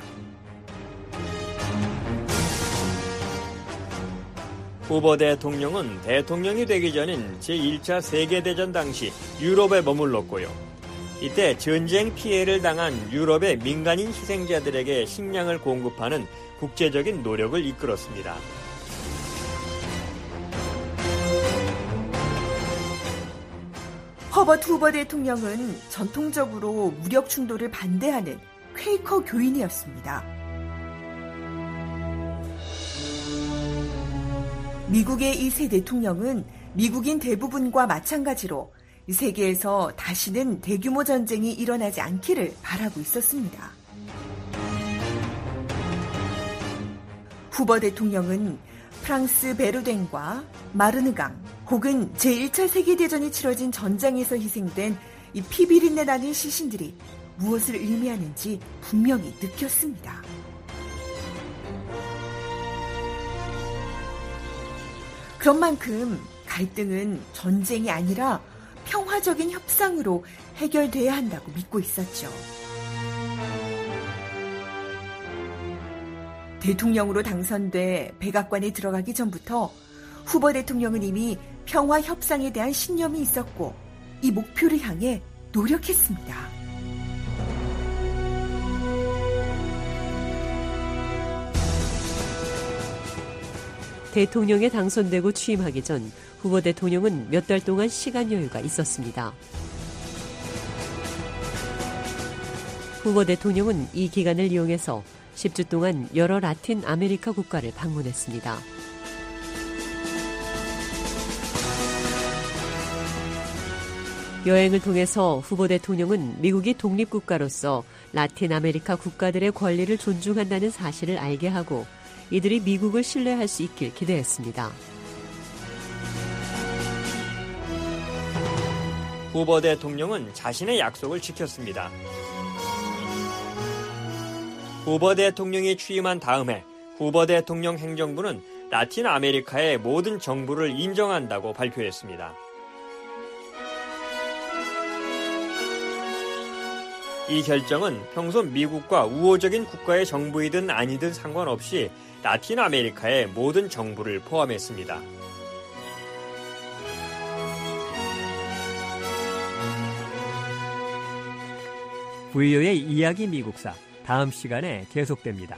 후보 대통령은 대통령이 되기 전인 제일 차 세계대전 당시 유럽에 머물렀고요. 이때 전쟁 피해를 당한 유럽의 민간인 희생자들에게 식량을 공급하는 국제적인 노력을 이끌었습니다. 허버트 후보 대통령은 전통적으로 무력 충돌을 반대하는 퀘이커 교인이었습니다. 미국의 이 새 대통령은 미국인 대부분과 마찬가지로 세계에서 다시는 대규모 전쟁이 일어나지 않기를 바라고 있었습니다. 후보 대통령은 프랑스 베르댕과 마르느강 혹은 제일 차 세계대전이 치러진 전장에서 희생된 이 피비린내 나는 시신들이 무엇을 의미하는지 분명히 느꼈습니다. 그런 만큼 갈등은 전쟁이 아니라 평화적인 협상으로 해결돼야 한다고 믿고 있었죠. 대통령으로 당선돼 백악관에 들어가기 전부터 후보 대통령은 이미 평화 협상에 대한 신념이 있었고 이 목표를 향해 노력했습니다. 대통령에 당선되고 취임하기 전 후보 대통령은 몇 달 동안 시간 여유가 있었습니다. 후보 대통령은 이 기간을 이용해서 십 주 동안 여러 라틴 아메리카 국가를 방문했습니다. 여행을 통해서 후보 대통령은 미국이 독립국가로서 라틴 아메리카 국가들의 권리를 존중한다는 사실을 알게 하고 이들이 미국을 신뢰할 수 있길 기대했습니다. 후보 대통령은 자신의 약속을 지켰습니다. 후보 대통령이 취임한 다음에 후보 대통령 행정부는 라틴 아메리카의 모든 정부를 인정한다고 발표했습니다. 이 결정은 평소 미국과 우호적인 국가의 정부이든 아니든 상관없이 라틴 아메리카의 모든 정부를 포함했습니다. 브이오에이 이야기 미국사 다음 시간에 계속됩니다.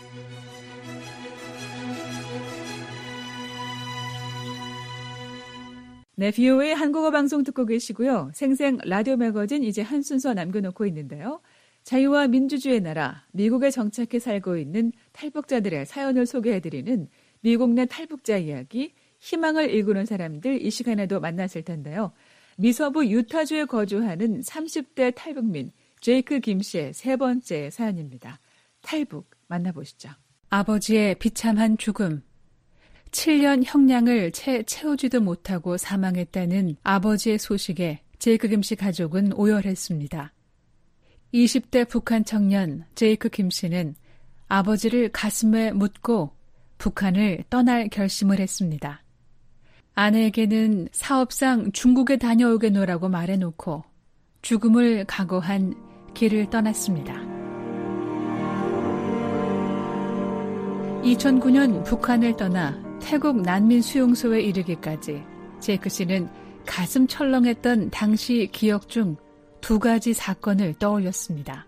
네, 브이오에이 한국어 방송 듣고 계시고요. 생생 라디오 매거진 이제 한 순서 남겨놓고 있는데요. 자유와 민주주의의 나라, 미국에 정착해 살고 있는 탈북자들의 사연을 소개해드리는 미국 내 탈북자 이야기, 희망을 일구는 사람들 이 시간에도 만났을 텐데요. 미서부 유타주에 거주하는 삼십 대 탈북민 제이크 김 씨의 세 번째 사연입니다. 탈북 만나보시죠. 아버지의 비참한 죽음. 칠 년 형량을 채 채우지도 못하고 사망했다는 아버지의 소식에 제이크 김 씨 가족은 오열했습니다. 이십 대 북한 청년 제이크 김 씨는 아버지를 가슴에 묻고 북한을 떠날 결심을 했습니다. 아내에게는 사업상 중국에 다녀오겠노라고 말해놓고 죽음을 각오한 길을 떠났습니다. 이천구 년 북한을 떠나 태국 난민 수용소에 이르기까지 제이크 씨는 가슴 철렁했던 당시 기억 중 두 가지 사건을 떠올렸습니다.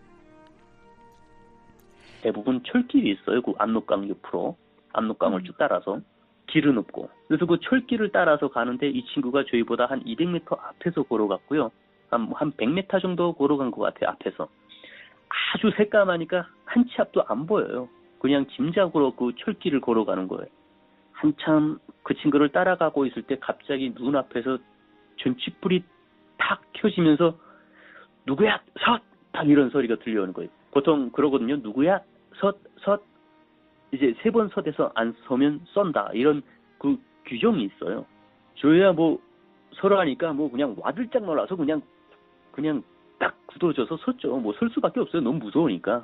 대부분 철길이 있어요. 그 압록강 옆으로. 압록강을 쭉 따라서. 길은 없고. 그래서 그 철길을 따라서 가는데 이 친구가 저희보다 한 이백 미터 앞에서 걸어갔고요. 한, 한 백 미터 정도 걸어간 것 같아요. 앞에서. 아주 새까마니까 한 치 앞도 안 보여요. 그냥 짐작으로 그 철길을 걸어가는 거예요. 한참 그 친구를 따라가고 있을 때 갑자기 눈앞에서 전취불이 탁 켜지면서 누구야? 섰! 딱 이런 소리가 들려오는 거예요. 보통 그러거든요. 누구야? 섰! 섰! 이제 세 번 섰에서 안 서면 쏜다. 이런 그 규정이 있어요. 저희야 뭐 서로 하니까 뭐 그냥 와들짝 놀라서 그냥 그냥 딱 굳어져서 섰죠. 뭐 설 수밖에 없어요. 너무 무서우니까.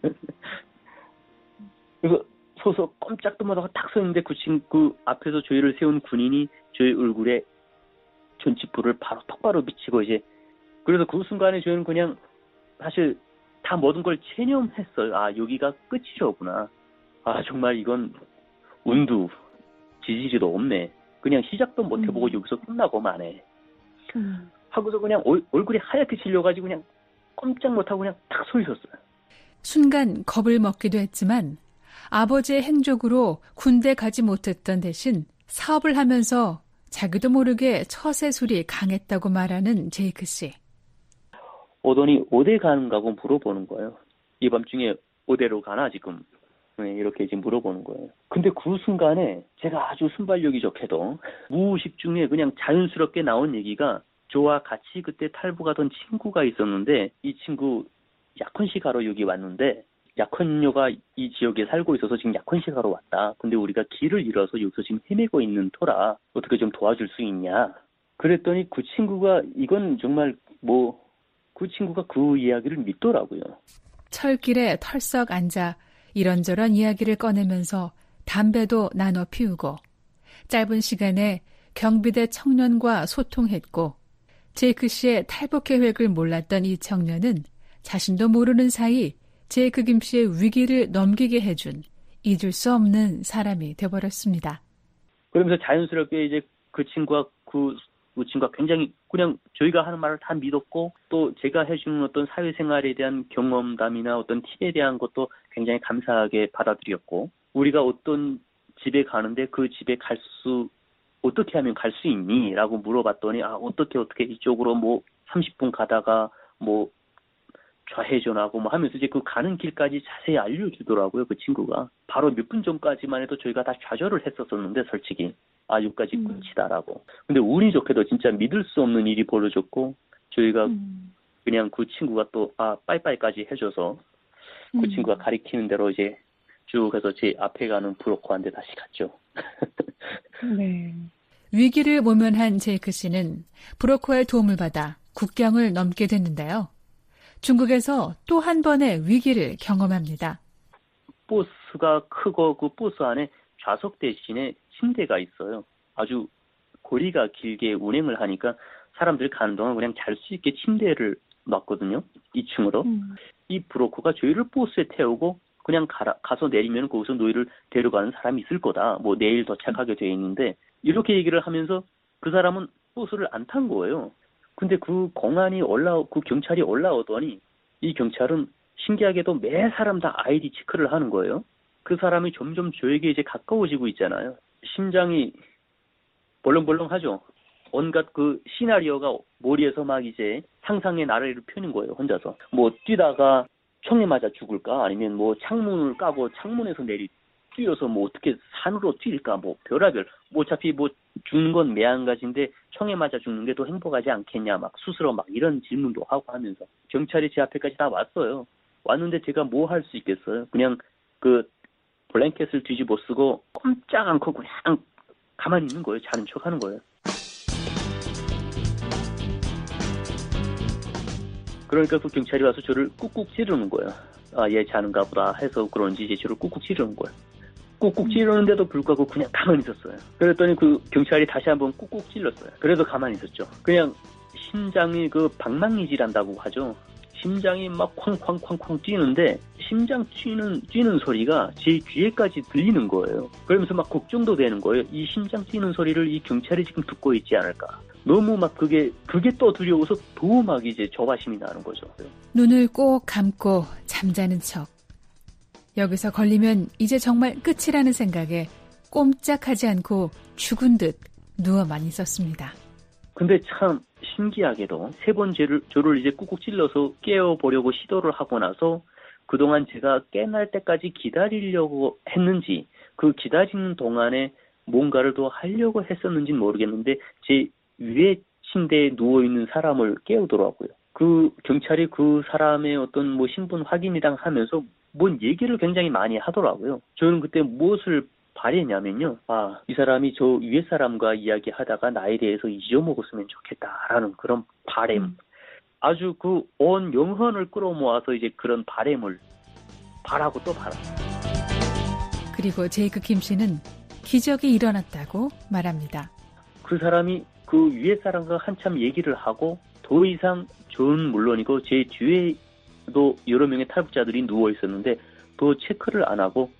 그래서 서서 꼼짝도 못하고 딱 서 있는데 그 친구 앞에서 저희를 세운 군인이 저희 얼굴에 전치불을 바로 똑바로 비치고 이제 그래서 그 순간에 저희는 그냥 사실 다 모든 걸 체념했어요. 아 여기가 끝이로구나. 아 정말 이건 운도 지지리도 없네. 그냥 시작도 못 해보고 음. 여기서 끝나고 마네. 음. 하고서 그냥 얼, 얼굴이 하얗게 질려가지고 그냥 꼼짝 못하고 그냥 딱 서 있었어요. 순간 겁을 먹기도 했지만 아버지의 행적으로 군대 가지 못했던 대신 사업을 하면서 자기도 모르게 처세술이 강했다고 말하는 제이크 씨. 오더니 어디 가는가고 물어보는 거예요. 이 밤중에 어디로 가나 지금. 네, 이렇게 지금 물어보는 거예요. 근데 그 순간에 제가 아주 순발력이 좋게도 무의식 중에 그냥 자연스럽게 나온 얘기가 저와 같이 그때 탈북하던 친구가 있었는데 이 친구 약혼식하러 여기 왔는데 약혼녀가 이 지역에 살고 있어서 지금 약혼식하러 왔다. 근데 우리가 길을 잃어서 여기서 지금 헤매고 있는 터라 어떻게 좀 도와줄 수 있냐. 그랬더니 그 친구가 이건 정말 뭐 그 친구가 그 이야기를 믿더라고요. 철길에 털썩 앉아 이런저런 이야기를 꺼내면서 담배도 나눠 피우고 짧은 시간에 경비대 청년과 소통했고 제이크 씨의 탈북 계획을 몰랐던 이 청년은 자신도 모르는 사이 제이크 김 씨의 위기를 넘기게 해준 잊을 수 없는 사람이 되어버렸습니다. 그러면서 자연스럽게 이제 그 친구가 그, 그 친구가 굉장히 그냥 저희가 하는 말을 다 믿었고 또 제가 해주는 어떤 사회생활에 대한 경험담이나 어떤 팁에 대한 것도 굉장히 감사하게 받아들였고 우리가 어떤 집에 가는데 그 집에 갈 수 어떻게 하면 갈 수 있니? 라고 물어봤더니 아 어떻게 어떻게 이쪽으로 뭐 삼십 분 가다가 뭐 좌회전하고 뭐 하면서 이제 그 가는 길까지 자세히 알려주더라고요. 그 친구가. 바로 몇 분 전까지만 해도 저희가 다 좌절을 했었었는데 솔직히 아 여기까지 음. 끝이다라고. 근데 운이 좋게도 진짜 믿을 수 없는 일이 벌어졌고 저희가 음. 그냥 그 친구가 또 아 빠이빠이까지 해줘서 그 음. 친구가 가리키는 대로 이제 쭉 해서 제 앞에 가는 브로커한테 다시 갔죠. 네. 위기를 모면한 제이크 씨는 브로커의 도움을 받아 국경을 넘게 됐는데요. 중국에서 또 한 번의 위기를 경험합니다. 버스가 크고 그 버스 안에 좌석 대신에 침대가 있어요. 아주 거리가 길게 운행을 하니까 사람들이 가는 동안 그냥 잘 수 있게 침대를 놨거든요. 이 층으로. 음. 이 브로커가 저희를 버스에 태우고 그냥 가라, 가서 내리면 거기서 너희를 데려가는 사람이 있을 거다. 뭐 내일 도착하게 돼 있는데 이렇게 얘기를 하면서 그 사람은 버스를 안 탄 거예요. 근데 그 공안이 올라오, 그 경찰이 올라오더니 이 경찰은 신기하게도 매 사람 다 아이디 체크를 하는 거예요. 그 사람이 점점 저에게 이제 가까워지고 있잖아요. 심장이 벌렁벌렁하죠. 온갖 그 시나리오가 머리에서 막 이제 상상의 나래를 펴는 거예요. 혼자서. 뭐 뛰다가 총에 맞아 죽을까? 아니면 뭐 창문을 까고 창문에서 내리 뛰어서 뭐 어떻게 산으로 뛸까? 뭐 별하별. 뭐 어차피 뭐 죽는 건 매한가지인데 총에 맞아 죽는 게 더 행복하지 않겠냐? 막 스스로 막 이런 질문도 하고 하면서 경찰이 제 앞에까지 다 왔어요. 왔는데 제가 뭐 할 수 있겠어요? 그냥 그 블랭켓을 뒤집어 쓰고 꼼짝 않고 그냥 가만히 있는 거예요. 자는 척 하는 거예요. 그러니까 그 경찰이 와서 저를 꾹꾹 찌르는 거예요. 아, 얘 자는가 보다 해서 그런지 이제 저를 꾹꾹 찌르는 거예요. 꾹꾹 찌르는데도 불구하고 그냥 가만히 있었어요. 그랬더니 그 경찰이 다시 한번 꾹꾹 찔렀어요. 그래도 가만히 있었죠. 그냥 심장이 그 방망이질한다고 하죠. 심장이 막 쾅쾅쾅쾅 뛰는데 심장 뛰는 뛰는 소리가 제 귀에까지 들리는 거예요. 그러면서 막 걱정도 되는 거예요. 이 심장 뛰는 소리를 이 경찰이 지금 듣고 있지 않을까. 너무 막 그게 그게 또 두려워서 더 막 이제 조바심이 나는 거죠. 눈을 꼭 감고 잠자는 척. 여기서 걸리면 이제 정말 끝이라는 생각에 꼼짝하지 않고 죽은 듯 누워만 있었습니다. 근데 참 신기하게도 세 번 저를, 저를 이제 꾹꾹 찔러서 깨워보려고 시도를 하고 나서 그동안 제가 깨날 때까지 기다리려고 했는지 그 기다리는 동안에 뭔가를 더 하려고 했었는지는 모르겠는데 제 위에 침대에 누워있는 사람을 깨우더라고요. 그 경찰이 그 사람의 어떤 뭐 신분 확인이랑 하면서 뭔 얘기를 굉장히 많이 하더라고요. 저는 그때 무엇을 바랬냐면요. 아, 이 사람이 저 위에 사람과 이야기하다가 나에 대해서 잊어먹었으면 좋겠다라는 그런 바램. 음. 아주 그 온 영혼을 끌어모아서 이제 그런 바램을 바라고 또 바랐어요. 그리고 제이크 김 씨는 기적이 일어났다고 말합니다. 그 사람이 그 위에 사람과 한참 얘기를 하고 더 이상 저는 물론이고 제 뒤에도 여러 명의 탈북자들이 누워 있었는데 더 체크를 안 하고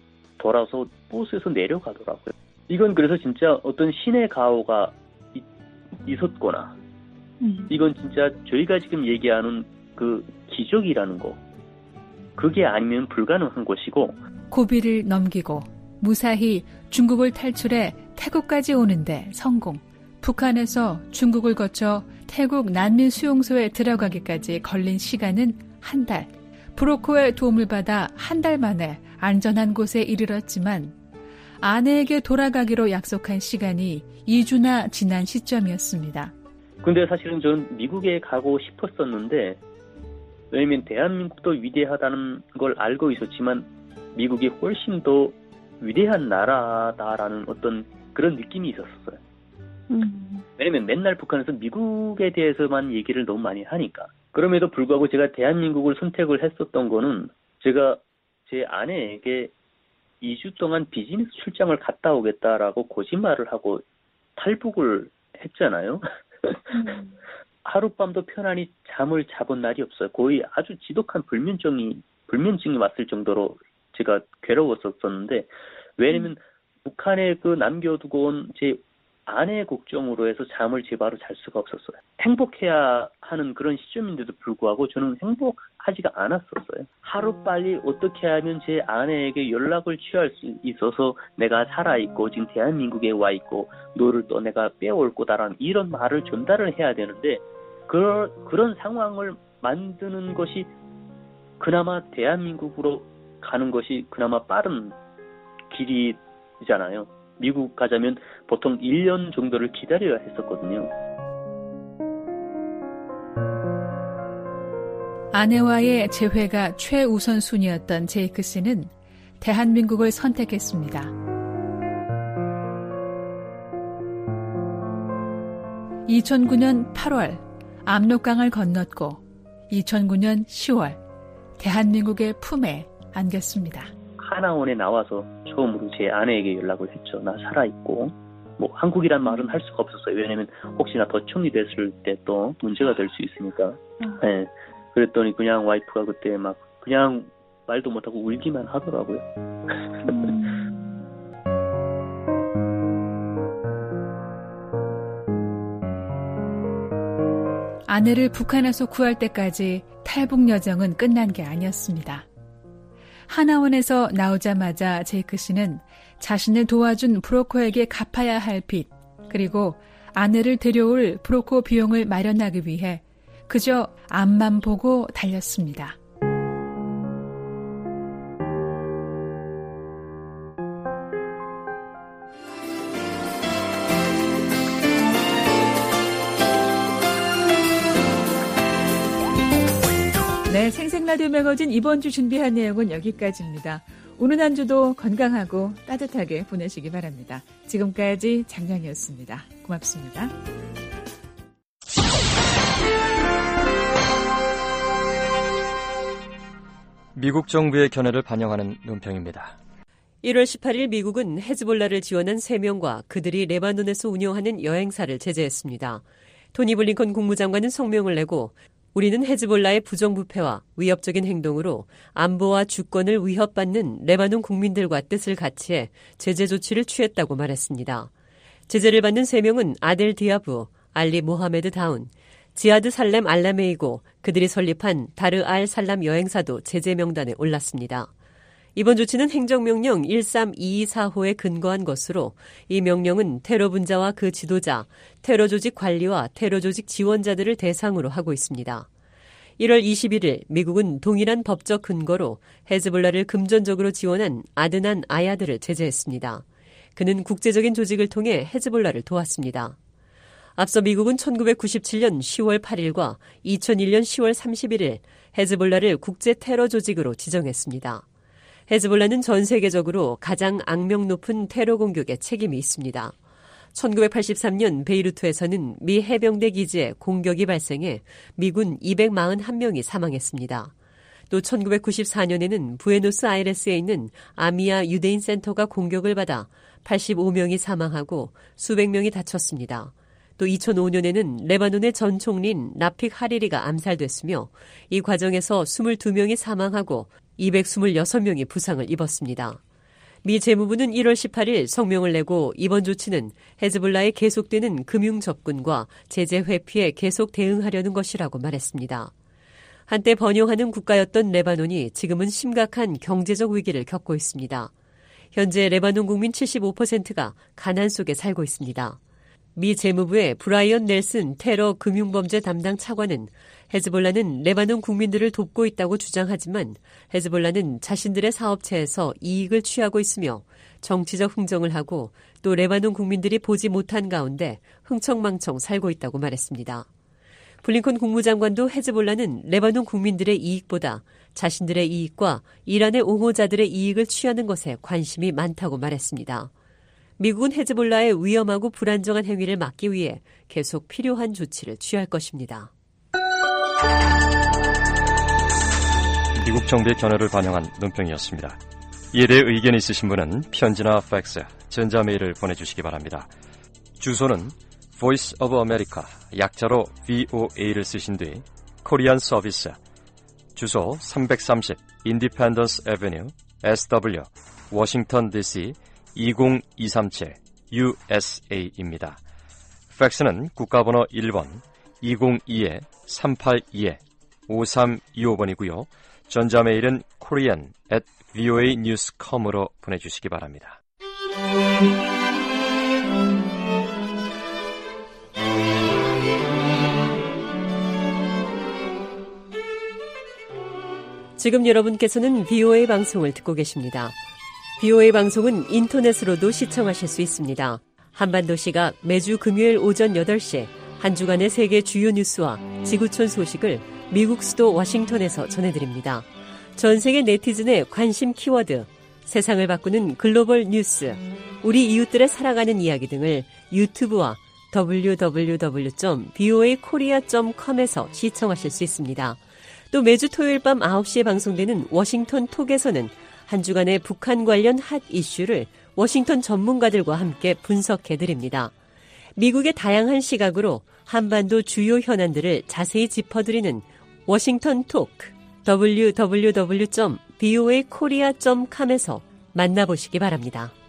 돌아서 버스에서 내려가더라고요. 이건 그래서 진짜 어떤 신의 가호가 이, 있었거나 음. 이건 진짜 저희가 지금 얘기하는 그 기적이라는 거 그게 아니면 불가능한 것이고 고비를 넘기고 무사히 중국을 탈출해 태국까지 오는데 성공. 북한에서 중국을 거쳐 태국 난민 수용소에 들어가기까지 걸린 시간은 한 달. 브로커의 도움을 받아 한 달 만에 안전한 곳에 이르렀지만 아내에게 돌아가기로 약속한 시간이 이 주나 지난 시점이었습니다. 근데 사실은 전 미국에 가고 싶었었는데 왜냐면 대한민국도 위대하다는 걸 알고 있었지만 미국이 훨씬 더 위대한 나라다라는 어떤 그런 느낌이 있었어요. 음. 왜냐면 맨날 북한에서 미국에 대해서만 얘기를 너무 많이 하니까. 그럼에도 불구하고 제가 대한민국을 선택을 했었던 거는 제가 제 아내에게 이 주 동안 비즈니스 출장을 갔다 오겠다라고 거짓말을 하고 탈북을 했잖아요. 음. 하룻밤도 편안히 잠을 자본 날이 없어요. 거의 아주 지독한 불면증이, 불면증이 왔을 정도로 제가 괴로웠었는데, 왜냐면 음. 북한에 그 남겨두고 온 제 아내의 걱정으로 해서 잠을 제바로 잘 수가 없었어요. 행복해야 하는 그런 시점인데도 불구하고 저는 행복하지가 않았었어요. 하루빨리 어떻게 하면 제 아내에게 연락을 취할 수 있어서 내가 살아있고 지금 대한민국에 와있고 너를 또 내가 빼올 거다라는 이런 말을 전달을 해야 되는데 그런, 그런 상황을 만드는 것이 그나마 대한민국으로 가는 것이 그나마 빠른 길이잖아요. 미국 가자면 보통 일 년 정도를 기다려야 했었거든요. 아내와의 재회가 최우선순위였던 제이크 씨는 대한민국을 선택했습니다. 이천구 년 팔월 압록강을 건넜고 이천구 년 시월 대한민국의 품에 안겼습니다. 하나원에 나와서 처음으로 제 아내에게 연락을 했죠. 나 살아있고 뭐 한국이란 말은 할 수가 없었어요. 왜냐하면 혹시나 도청이 됐을 때 또 문제가 될 수 있으니까. 어. 네. 그랬더니 그냥 와이프가 그때 막 그냥 말도 못하고 울기만 하더라고요. 음. 아내를 북한에서 구할 때까지 탈북 여정은 끝난 게 아니었습니다. 하나원에서 나오자마자 제이크 씨는 자신을 도와준 브로커에게 갚아야 할 빚, 그리고 아내를 데려올 브로커 비용을 마련하기 위해 그저 앞만 보고 달렸습니다. 네, 생생라디오 매거진 이번 주 준비한 내용은 여기까지입니다. 오늘 한 주도 건강하고 따뜻하게 보내시기 바랍니다. 지금까지 장량이었습니다. 고맙습니다. 미국 정부의 견해를 반영하는 논평입니다. 일월 십팔일 미국은 헤즈볼라를 지원한 세 명과 그들이 레바논에서 운영하는 여행사를 제재했습니다. 토니 블링컨 국무장관은 성명을 내고 우리는 헤즈볼라의 부정부패와 위협적인 행동으로 안보와 주권을 위협받는 레바논 국민들과 뜻을 같이해 제재 조치를 취했다고 말했습니다. 제재를 받는 세 명은 아델 디아브, 알리 모하메드 다운, 지하드 살렘 알라메이고 그들이 설립한 다르 알 살람 여행사도 제재 명단에 올랐습니다. 이번 조치는 행정명령 일삼이이사호에 근거한 것으로 이 명령은 테러 분자와 그 지도자, 테러 조직 관리와 테러 조직 지원자들을 대상으로 하고 있습니다. 일월 이십일일 미국은 동일한 법적 근거로 헤즈볼라를 금전적으로 지원한 아드난 아야드를 제재했습니다. 그는 국제적인 조직을 통해 헤즈볼라를 도왔습니다. 앞서 미국은 천구백구십칠년 시월 팔일과 이천일년 시월 삼십일일 헤즈볼라를 국제 테러 조직으로 지정했습니다. 헤즈볼라는 전 세계적으로 가장 악명 높은 테러 공격에 책임이 있습니다. 천구백팔십삼년 베이루트에서는 미 해병대 기지에 공격이 발생해 미군 이백사십일 명이 사망했습니다. 또 천구백구십사년에는 부에노스아이레스에 있는 아미아 유대인 센터가 공격을 받아 팔십오 명이 사망하고 수백 명이 다쳤습니다. 또 이천오년에는 레바논의 전 총리인 라픽 하리리가 암살됐으며 이 과정에서 이십이 명이 사망하고 이백이십육 명이 부상을 입었습니다. 미 재무부는 일월 십팔일 성명을 내고 이번 조치는 헤즈볼라의 계속되는 금융 접근과 제재 회피에 계속 대응하려는 것이라고 말했습니다. 한때 번영하는 국가였던 레바논이 지금은 심각한 경제적 위기를 겪고 있습니다. 현재 레바논 국민 칠십오 퍼센트가 가난 속에 살고 있습니다. 미 재무부의 브라이언 넬슨 테러 금융범죄 담당 차관은 헤즈볼라는 레바논 국민들을 돕고 있다고 주장하지만 헤즈볼라는 자신들의 사업체에서 이익을 취하고 있으며 정치적 흥정을 하고 또 레바논 국민들이 보지 못한 가운데 흥청망청 살고 있다고 말했습니다. 블링컨 국무장관도 헤즈볼라는 레바논 국민들의 이익보다 자신들의 이익과 이란의 옹호자들의 이익을 취하는 것에 관심이 많다고 말했습니다. 미국은 헤즈볼라의 위험하고 불안정한 행위를 막기 위해 계속 필요한 조치를 취할 것입니다. 미국 정부의 견해를 반영한 논평이었습니다. 이에 대해 의견이 있으신 분은 편지나 팩스, 전자메일을 보내주시기 바랍니다. 주소는 Voice of America, 약자로 브이오에이를 쓰신 뒤 코리안 서비스, 주소 삼백삼십 Independence Avenue, 에스더블유, 워싱턴 디씨 이공이삼칠 유에스에이입니다. 팩스는 국가번호 일 번 이공이 삼팔이 오삼이오 번이고요. 전자메일은 korean at voa news dot com으로 보내주시기 바랍니다. 지금 여러분께서는 비오에이 방송을 듣고 계십니다. 비오에이 방송은 인터넷으로도 시청하실 수 있습니다. 한반도 시각 매주 금요일 오전 여덟 시 한 주간의 세계 주요 뉴스와 지구촌 소식을 미국 수도 워싱턴에서 전해드립니다. 전 세계 네티즌의 관심 키워드, 세상을 바꾸는 글로벌 뉴스, 우리 이웃들의 살아가는 이야기 등을 유튜브와 더블유 더블유 더블유 점 비오에이 코리아 점 컴에서 시청하실 수 있습니다. 또 매주 토요일 밤 아홉 시에 방송되는 워싱턴 톡에서는 한 주간의 북한 관련 핫 이슈를 워싱턴 전문가들과 함께 분석해드립니다. 미국의 다양한 시각으로 한반도 주요 현안들을 자세히 짚어드리는 워싱턴 톡, 더블유 더블유 더블유 점 비오에이 코리아 점 컴에서 만나보시기 바랍니다.